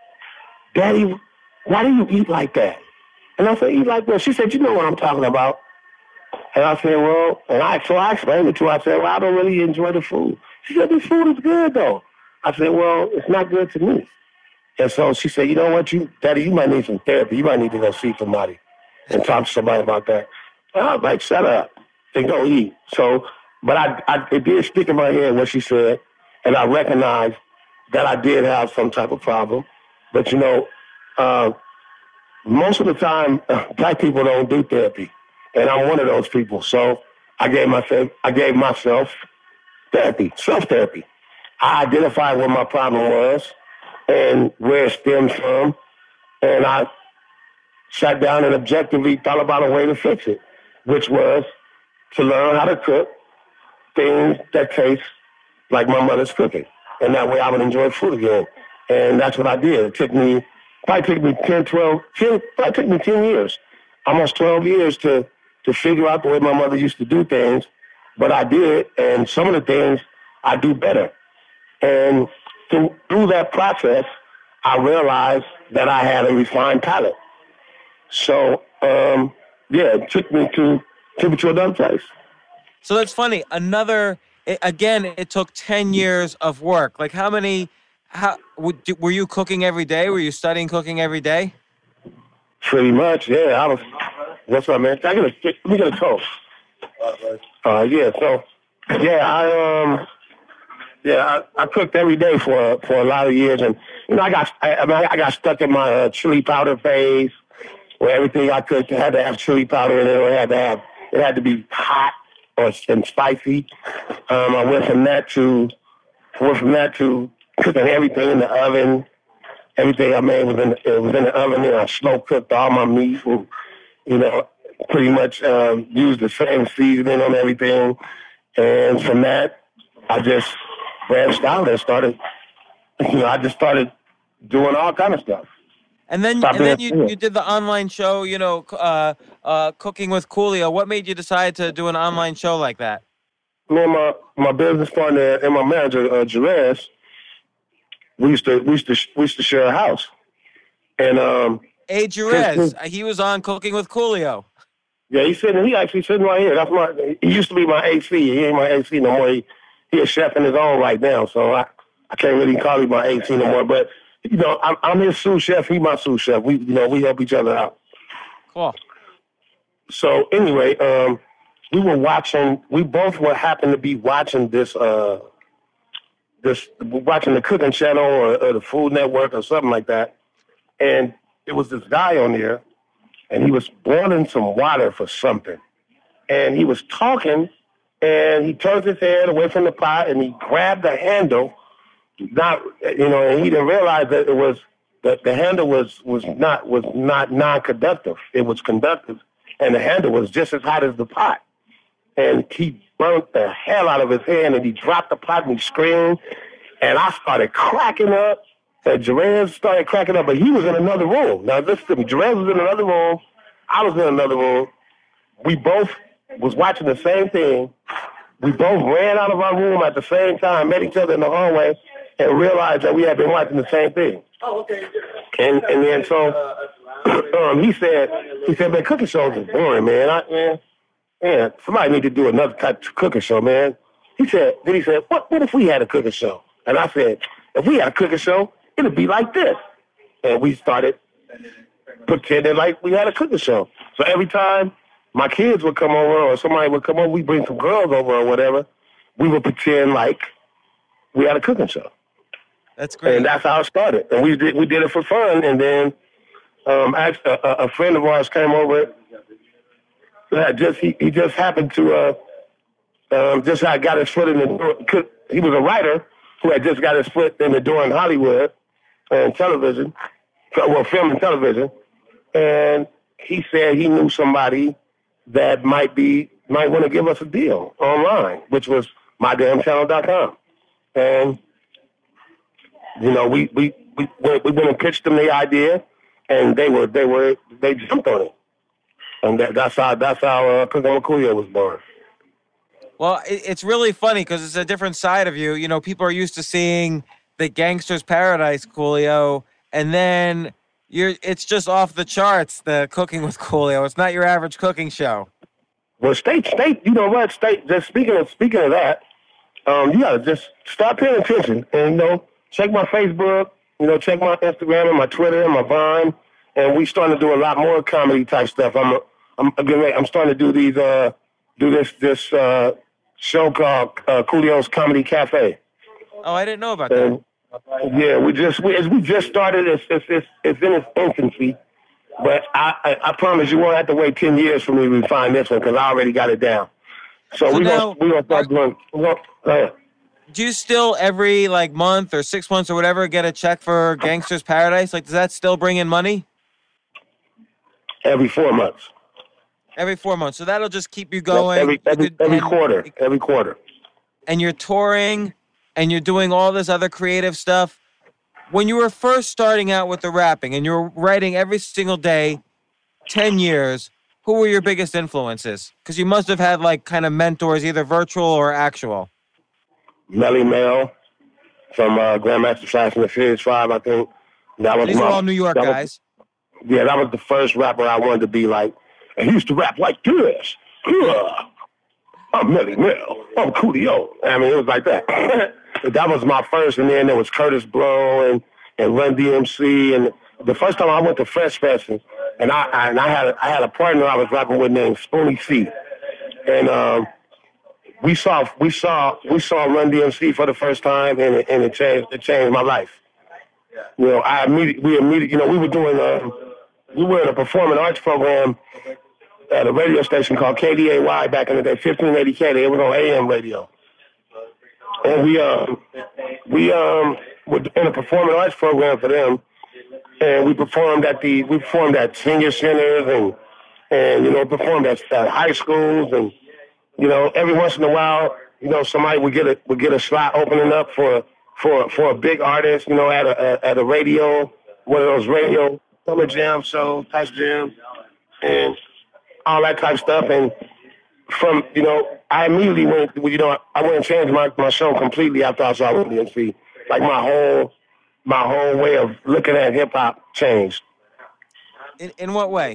Daddy, why do you eat like that? And I said, eat like that? She said, you know what I'm talking about. And I said, well, and I, so I explained it to her. I said, well, I don't really enjoy the food. She said, this food is good, though. I said, well, it's not good to me. And so she said, you know what, you, Daddy, you might need some therapy. You might need to go see somebody and talk to somebody about that. And I was like, shut up and go eat. So, but I, I, it did stick in my head what she said, and I recognized that I did have some type of problem. But, you know, uh, most of the time, black people don't do therapy. And I'm one of those people. So I gave myself, I gave myself therapy, self-therapy. I identified what my problem was and where it stems from. And I sat down and objectively thought about a way to fix it, which was to learn how to cook things that taste like my mother's cooking. And that way I would enjoy food again. And that's what I did. It took me, probably took me ten, twelve, ten, probably took me ten years, almost twelve years to to figure out the way my mother used to do things, but I did, and some of the things I do better. And through, through that process, I realized that I had a refined palate. So, um, yeah, it took me to, took me to another place. So that's funny. Another, it, again, it took ten years of work. Like how many, how, would, were you cooking every day? Were you studying cooking every day? Pretty much, yeah. I was. What's up, man? I get a, let me get a toast. Uh, yeah. So, yeah, I um, yeah, I, I cooked every day for for a lot of years, and you know, I got I, I mean, I got stuck in my uh, chili powder phase, where everything I cooked had to have chili powder in it, or it had to have it had to be hot or and spicy. Um, I went from that to went from that to cooking everything in the oven. Everything I made was in the, it was in the oven, and I slow cooked all my meat, and you know, pretty much um, used the same seasoning on everything. And from that, I just branched out and started. You know, I just started doing all kind of stuff. And then, Stop and then being- you, you did the online show, you know, uh, uh, Cooking with Coolio. What made you decide to do an online show like that? Me and my, my business partner and my manager, uh, Jerez, we used to we used to we used to share a house, and um, Hey, Jerez, he was on Cooking with Coolio. yeah, he's sitting. He actually sitting right here. That's my. He used to be my A C. He ain't my A C no more. He, he a chef in his own right now, so I, I can't really call him my A C no more. But you know, I'm, I'm his sous chef. He my sous chef. We you know we help each other out. Cool. So anyway, um, we were watching. We both were happened to be watching this. Uh, this watching the Cooking Channel or, or the Food Network or something like that, and it was this guy on there, and he was boiling some water for something, and he was talking, and he turned his head away from the pot, and he grabbed the handle, not you know, and he didn't realize that it was that the handle was was not was not non-conductive. It was conductive, and the handle was just as hot as the pot. And he burnt the hell out of his hand, and he dropped the pot and he screamed. And I started cracking up, and Jerez started cracking up, but he was in another room. Now listen to me, Jerez was in another room, I was in another room. We both was watching the same thing. We both ran out of our room at the same time, met each other in the hallway, and realized that we had been watching the same thing. Oh, okay. And and then so um, he said, he said, man, cooking shows is boring, man. I, man. man, somebody need to do another type of cooking show, man. He said, then he said, what, what if we had a cooking show? And I said, if we had a cooking show, it'd be like this. And we started pretending like we had a cooking show. So every time my kids would come over or somebody would come over, we bring some girls over or whatever, we would pretend like we had a cooking show. That's great. And that's how it started. And we did we did it for fun. And then um, actually, a, a friend of ours came over. That just he, he just happened to uh, um, just had got his foot in the door. He was a writer who had just got his foot in the door in Hollywood and television, well, film and television. And he said he knew somebody that might be might want to give us a deal online, which was my damn channel dot com. And you know, we we we went, we went and pitched them the idea, and they were they were they jumped on it, and that, that's how that's how uh, Cooking with Coolio was born. Well, it, it's really funny because it's a different side of you. You know, people are used to seeing the Gangster's Paradise Coolio, and then you're it's just off the charts. The Cooking with Coolio. It's not your average cooking show. Well, state state, you know what? State. Just speaking of speaking of that, um, you gotta just start paying attention, and you know. Check my Facebook, you know, check my Instagram and my Twitter and my Vine, and we starting to do a lot more comedy type stuff. I'm, I'm, I'm starting to do these, uh, do this, this uh, show called uh, Coolio's Comedy Cafe. Oh, I didn't know about and, that. Yeah, we just, we, we just started. It's, it's, it's, it's in its infancy, but I, I, I promise you won't have to wait ten years for me to find this one because I already got it down. So, so we're now, gonna, we're gonna start doing. We're gonna, uh, do you still every like month or six months or whatever get a check for Gangster's Paradise? Like, does that still bring in money? Every four months. Every four months. So that'll just keep you going. Every every, could, every and, quarter. Every quarter. And you're touring and you're doing all this other creative stuff. When you were first starting out with the rapping and you were writing every single day, ten years, who were your biggest influences? Because you must have had like kind of mentors, either virtual or actual. Melly Mel from uh, Grandmaster Flash and the Furious Five, I think. That was These my, are all New York guys. Was, yeah, that was the first rapper I wanted to be like. And he used to rap like this. Yeah. I'm Melly Mel. I'm Coolio. I mean, it was like that. That was my first. And then there was Curtis Blow and, and Run D M C. And the first time I went to Fresh Fest, and I, I, and I, had, a, I had a partner I was rapping with named Spoonie C. And, um, We saw we saw we saw Run D M C for the first time, and it, and it changed it changed my life. You know, I immediately we immediately you know we were doing um, we were in a performing arts program at a radio station called K D A Y back in the day, fifteen eighty K D A. It was on A M radio, and we um we um were in a performing arts program for them, and we performed at the we performed at senior centers and and you know performed at, at high schools. And you know, every once in a while, you know, somebody would get a would get a slot opening up for for for a big artist, you know, at a at a radio, one of those radio summer jam shows, type jam, and all that type of stuff. And from you know, I immediately went, you know, I went and changed my, my show completely after I saw Run D M C. Like my whole my whole way of looking at hip hop changed. In in what way?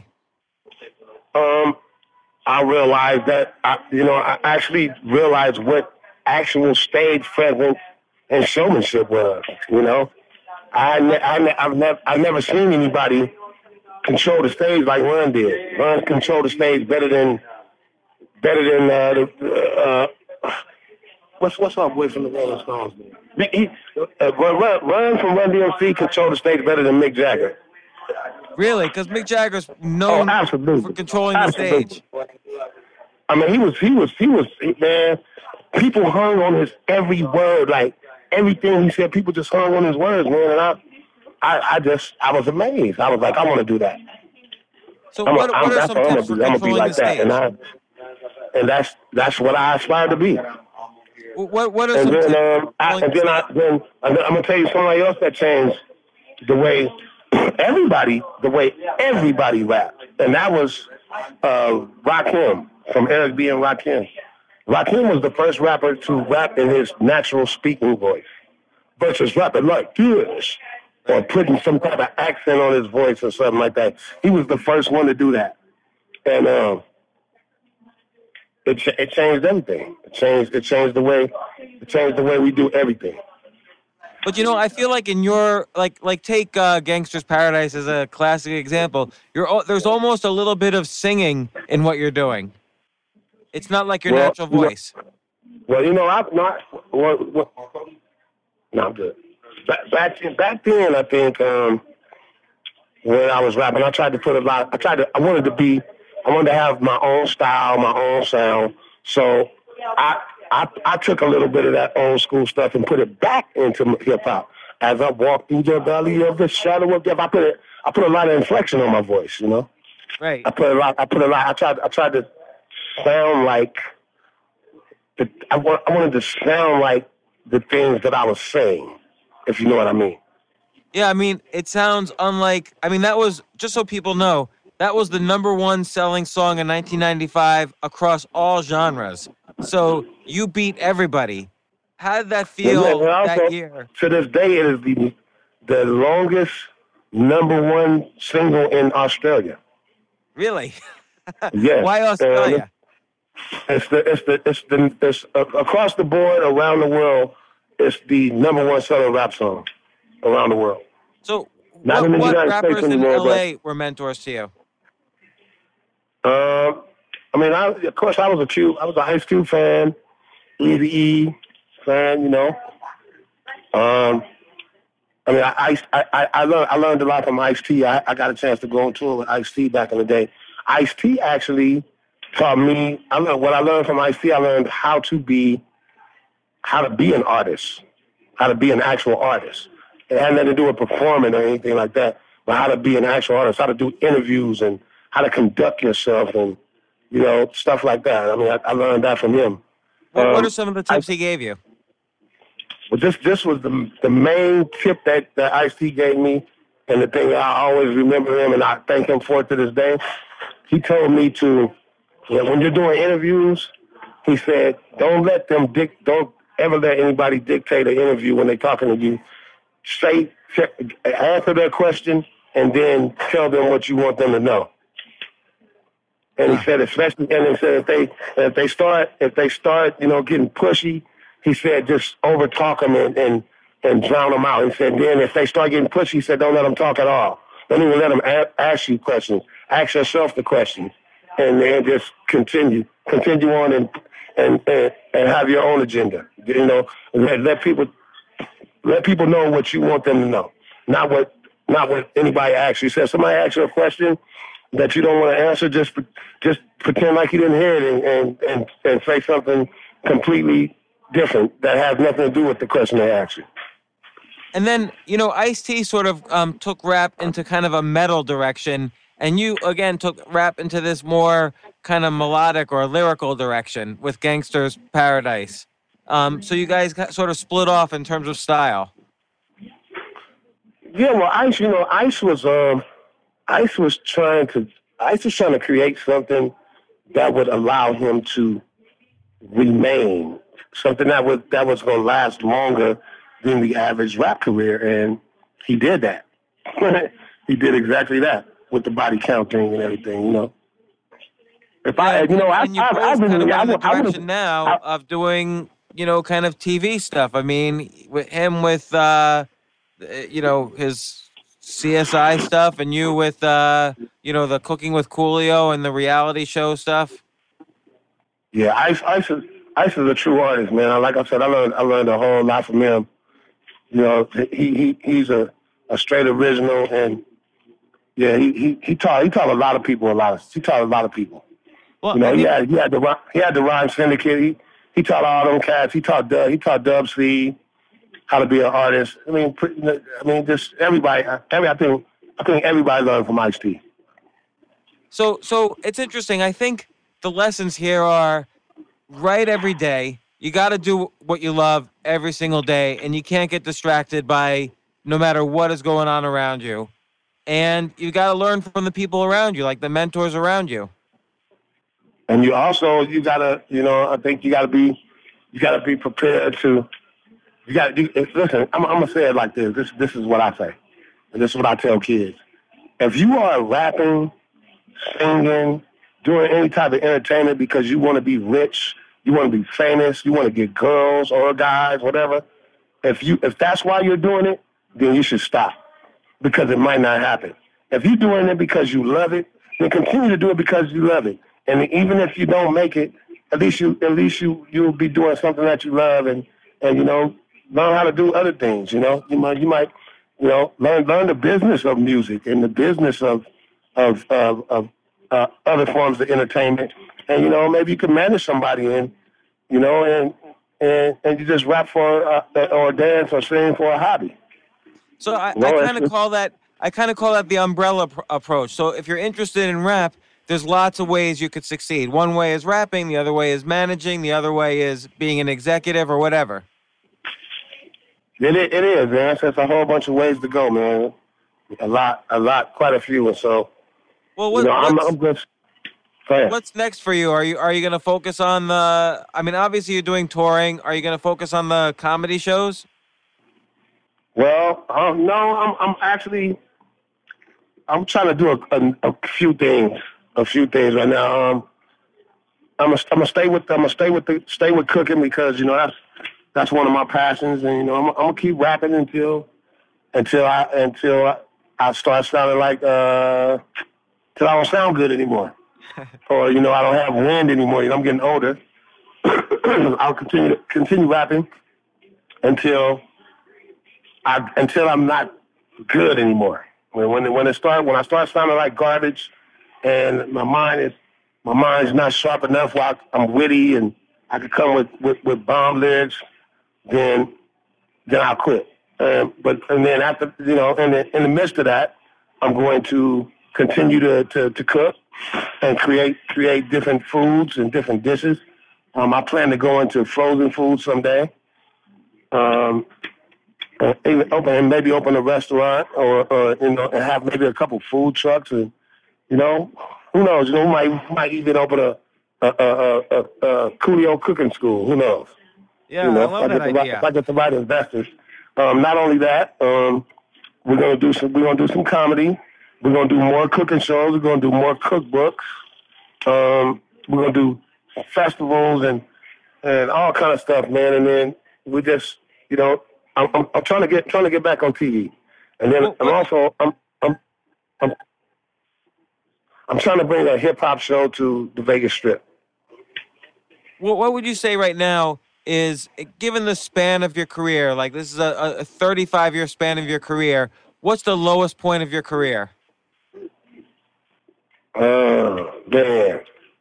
Um. I realized that, I, you know, I actually realized what actual stage presence and showmanship was, you know. I, ne- I, ne- I've, never, I've never seen anybody control the stage like Run did. Run controlled the stage better than, better than, uh, the, uh, what's, what's our boy from the Rolling Stones? He, uh, Run, Run from Run D M C controlled the stage better than Mick Jagger. Really? Because Mick Jagger's known oh, for controlling absolutely. the stage. I mean, he was, he was, he was, man, people hung on his every word. Like, everything he said, people just hung on his words, man. And I, I, I just, I was amazed. I was like, I want to do that. So I'm what, a, what are some tips for controlling like the stage? And, I, and that's, that's what I aspire to be. What, what are and some then, tips? Um, I, and then, I, then I'm going to tell you somebody else that changed the way everybody, the way everybody rapped. And that was uh, Rakim, from Eric B. and Rakim. Rakim was the first rapper to rap in his natural speaking voice versus rapping like this or putting some type of accent on his voice or something like that. He was the first one to do that. And um, it ch- it changed everything. It changed it changed the way it changed the way we do everything. But you know, I feel like in your like like take uh, Gangsta's Paradise as a classic example. You're al- there's almost a little bit of singing in what you're doing. It's not like your Well, natural you know- voice. Well, you know, I'm not. Well, well, no, I'm good. Back back, back then, I think um, when I was rapping, I tried to put a lot. I tried to. I wanted to be. I wanted to have my own style, my own sound. So I I I took a little bit of that old school stuff and put it back into hip hop. As I walk through the valley of the shadow of death, I put it. I put a lot of inflection on my voice. You know, Right. I put a lot. I put a lot. I tried. I tried to sound like. The, I, want, I wanted to sound like the things that I was saying, if you know what I mean. Yeah, I mean, it sounds unlike. I mean, that was just so people know. That was the number one selling song in nineteen ninety-five across all genres. So you beat everybody. How did that feel And then also, that year? to this day, it is the the longest number one single in Australia. Really? Yes. Why And Australia? It's the it's the it's the it's uh, across the board around the world. It's the number one selling rap song around the world. So Not what, in the what United States rappers in anymore, L A were mentors to you? Um, I mean, I of course I was a Q. I was an Ice Cube fan, Eazy-E fan. You know. Um, I mean, I I I, I learned I learned a lot from Ice-T. I, I got a chance to go on tour with Ice-T back in the day. Ice-T actually taught me. I learned what I learned from Ice-T. I learned how to be, how to be an artist, how to be an actual artist. It had nothing to do with performing or anything like that, but how to be an actual artist, how to do interviews and how to conduct yourself and, you know, stuff like that. I mean, I, I learned that from him. What, what Um, are some of the tips he gave you? But this this was the the main tip that, that Ice-T gave me, and the thing I always remember him, and I thank him for it to this day. He told me to, you know, when you're doing interviews, he said, don't let them dic- don't ever let anybody dictate an interview when they're talking to you. Say, answer their question, and then tell them what you want them to know. And he said, especially, and he said if they if they start if they start you know getting pushy, he said just over talk them and, and and drown them out. He said then if they start getting pushy, he said don't let them talk at all. Don't even let them a- ask you questions. Ask yourself the questions, and then just continue continue on and and and, and have your own agenda. You know, let, let people let people know what you want them to know, not what not what anybody asks you. Said somebody asks you a question that you don't want to answer, just just pretend like you didn't hear it and, and, and, and say something completely different that has nothing to do with the question they asked you. And then, you know, Ice-T sort of um, took rap into kind of a metal direction, and you, again, took rap into this more kind of melodic or lyrical direction with Gangsta's Paradise. Um, so you guys got sort of split off in terms of style. Yeah, well, Ice, you know, Ice was um, Ice was trying to Ice was trying to create something that would allow him to remain, something that was that was going to last longer than the average rap career, and he did that. He did exactly that with the body count thing and everything, you know. If I, you know, I, and you I, both I, I, kind of really, went I, in the would- I would direction now I- of doing, you know, kind of T V stuff. I mean, with him with, uh, you know, his C S I stuff, and you with, uh, you know, the Cooking with Coolio and the reality show stuff. Yeah, Ice, Ice is Ice is a true artist, man. Like I said, I learned I learned a whole lot from him. You know, he he he's a, a straight original, and yeah, he he he taught he taught a lot of people a lot of he taught a lot of people. Well, You know, I he mean, had he had the Rhy- he had the Rhyme Syndicate. He he taught all them cats. He taught Dub, he taught Dub C how to be an artist. I mean, pretty, I mean, just everybody. Every I think I think everybody learned from Ice-T. So, so it's interesting. I think the lessons here are write every day. You got to do what you love every single day, and you can't get distracted by no matter what is going on around you. And you got to learn from the people around you, like the mentors around you. And you also you gotta you know I think you gotta be you gotta be prepared to you gotta do, listen. I'm, I'm gonna say it like this. This this is what I say, and this is what I tell kids. If you are rapping, singing, doing any type of entertainment because you want to be rich, you want to be famous, you want to get girls or guys, whatever. If you if that's why you're doing it, then you should stop because it might not happen. If you're doing it because you love it, then continue to do it because you love it. And even if you don't make it, at least you at least you you'll be doing something that you love and and you know learn how to do other things. You know you might you might you know learn learn the business of music and the business of of of, of uh, other forms of entertainment. And you know maybe you can manage somebody and you know and and and you just rap for uh, or dance or sing for a hobby. So I, You know, I it's kind of just- call that I kind of call that the umbrella pr- approach. So if you're interested in rap, there's lots of ways you could succeed. One way is rapping, the other way is managing, the other way is being an executive or whatever. It is, it is, man. So it's a whole bunch of ways to go, man. A lot, a lot, quite a few. And so, Well, you what, know, I'm, what's, I'm just. Go ahead. what's next for you? Are you are you going to focus on the? I mean, obviously you're doing touring. Are you going to focus on the comedy shows? Well, um, no, I'm, I'm actually, I'm trying to do a, a, a few things, a few things right now. Um, I'm gonna, I'm gonna stay with, I'm gonna stay with the, stay with cooking because you know that's, that's one of my passions, and you know I'm, I'm gonna keep rapping until, until I, until I, I start sounding like, uh, till I don't sound good anymore, or you know I don't have wind anymore. You know I'm getting older. I'll continue to continue rapping until. I, until I'm not good anymore. When when when it start when I start sounding like garbage, and my mind is my mind's not sharp enough while I'm witty and I can come with, with, with bomb lyrics, then then I'll quit. Um, but and then after you know, in the in the midst of that, I'm going to continue to, to, to cook and create create different foods and different dishes. Um, I plan to go into frozen food someday. Um, Uh, even open and maybe open a restaurant or, or you know and have maybe a couple food trucks and you know who knows you know we might might even open a a a, a, a Coolio cooking school. Who knows? Yeah, You know, I if love I that get the right, idea. if I get the right investors. Um, not only that, um, we're gonna do some we're gonna do some comedy. We're gonna do more cooking shows. We're gonna do more cookbooks. Um, we're gonna do festivals and and all kind of stuff, man. And then we just you know. I'm, I'm, I'm trying to get trying to get back on T V, and then Well, I'm what- also I'm I'm I'm I'm trying to bring a hip hop show to the Vegas Strip. What what would you say right now is, given the span of your career, like this is a, a thirty-five year span of your career, what's the lowest point of your career? Oh man,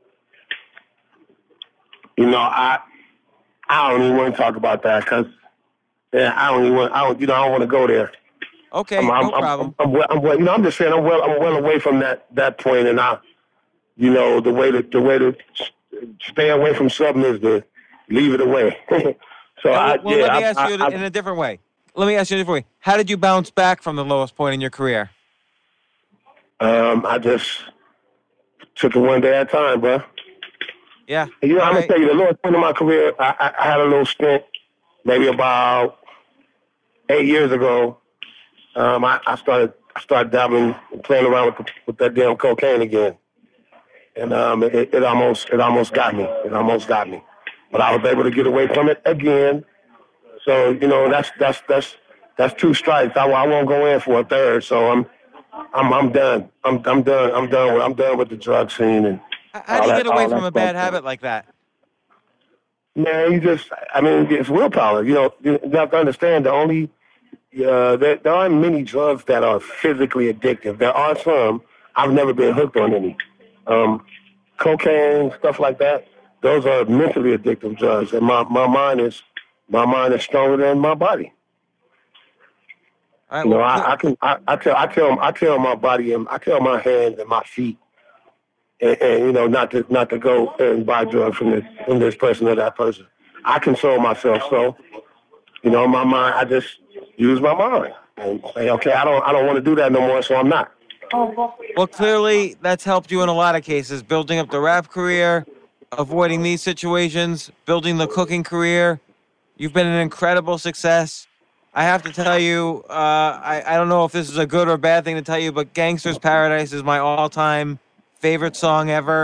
you know I I don't even want to talk about that because yeah I don't even want I don't you know I don't want to go there. Okay, I'm, I'm, no I'm, problem. I'm, I'm, well, I'm well, you know I'm just saying I'm well I'm well away from that that point, and I you know the way to the way to stay away from something is to leave it away. So Yeah, I well, well, yeah let me I, ask you I, in a different way. Let me ask you a different way. How did you bounce back from the lowest point in your career? Um, I just took it one day at a time, bro. Yeah. And, you know, all I'm right. gonna tell you, the lowest point of my career, I, I, I had a little stint, maybe about eight years ago. Um, I, I started, I started dabbling, playing around with, the, with that damn cocaine again, and um, it, it almost, it almost got me. It almost got me, but I was able to get away from it again. So you know, that's that's that's that's two strikes. I, I won't go in for a third. So I'm, I'm, I'm done. I'm, I'm done. I'm done with, I'm done with the drug scene and. H- How do all you that- get away all from that a bad stuff. habit like that? Man, you just, I mean, it's willpower. You know, you have to understand the only, uh, there, there aren't many drugs that are physically addictive. There are some. I've never been hooked on any. Um, cocaine, stuff like that, those are mentally addictive drugs. And my, my mind is, my mind is stronger than my body. All right, You know, well, I, I can, I, I tell, I tell, I tell my body and I tell my hands and my feet, and, and you know, not to, not to go and buy drugs from this, from this person or that person. I control myself, so you know, my mind. I just use my mind and say, okay, I don't, I don't want to do that no more, so I'm not. Well, clearly that's helped you in a lot of cases, building up the rap career, avoiding these situations, building the cooking career. You've been an incredible success. I have to tell you, uh, I, I don't know if this is a good or bad thing to tell you, but Gangster's Paradise is my all-time favorite song ever.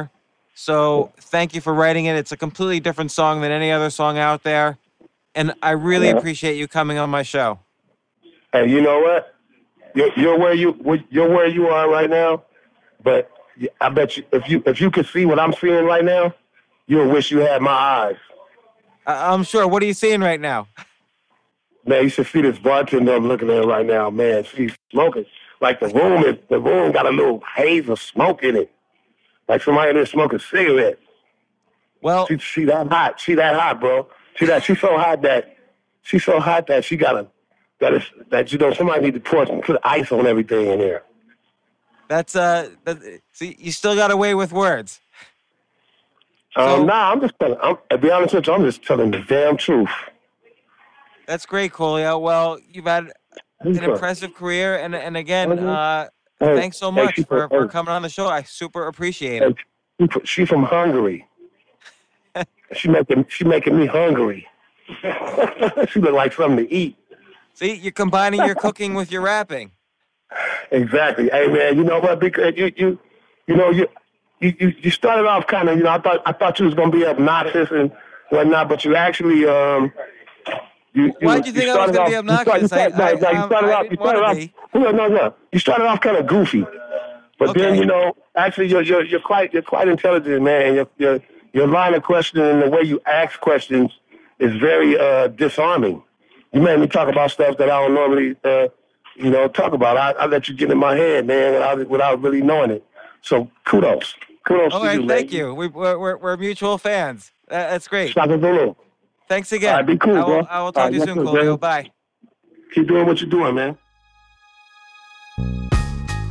So thank you for writing it. It's a completely different song than any other song out there. And I really Yeah. appreciate you coming on my show. Hey, you know what? You're, you're where you you're where you are right now, but I bet you if you if you could see what I'm seeing right now, you'll wish you had my eyes. I- I'm sure. What are you seeing right now? Man, you should see this bartender I'm looking at right now. Man, she's smoking. Like the room is the room got a little haze of smoke in it, like somebody in there smoking cigarettes. Well, She she that hot. She that hot, bro. She that she's so hot that she's so hot that she got a that is that you know somebody need to pour some put ice on everything in there. that's uh, that, see, you still got away with words. Um, So- nah, I'm just telling. I'm, to be honest with you, I'm just telling the damn truth. That's great, Coolio. Well, you've had an impressive career, and and again, uh, Hey, thanks so hey, much she for, from- for hey, coming on the show. I super appreciate hey, it. she fr- She from Hungary. she making she making me hungry. She look like something to eat. See, you're combining your cooking with your rapping. Exactly. Hey man, you know what? Because you you you know you you you you started off kind of you know I thought I thought you was gonna be obnoxious and whatnot, but you actually um. You, Why'd you think I was started gonna be off- you obnoxious? started- I- no, no, I- you um, started I off. didn't You started wanna off. be. No, no, no. You started off kind of goofy, but then Okay. you know, actually, you're you're you're quite you're quite intelligent, man. Your your your line of questioning and the way you ask questions is very uh, disarming. You made me talk about stuff that I don't normally, uh, you know, talk about. I, I let you get in my head, man, without without really knowing it. So kudos, kudos All to right, you, thank man. you. We, we're, we're we're mutual fans. That, that's great. Shaka Zulu. Thanks again. All right, be cool, I will, bro. I will All talk right, to you that's soon, it, Coolio. man. Bye. Keep doing what you're doing, man.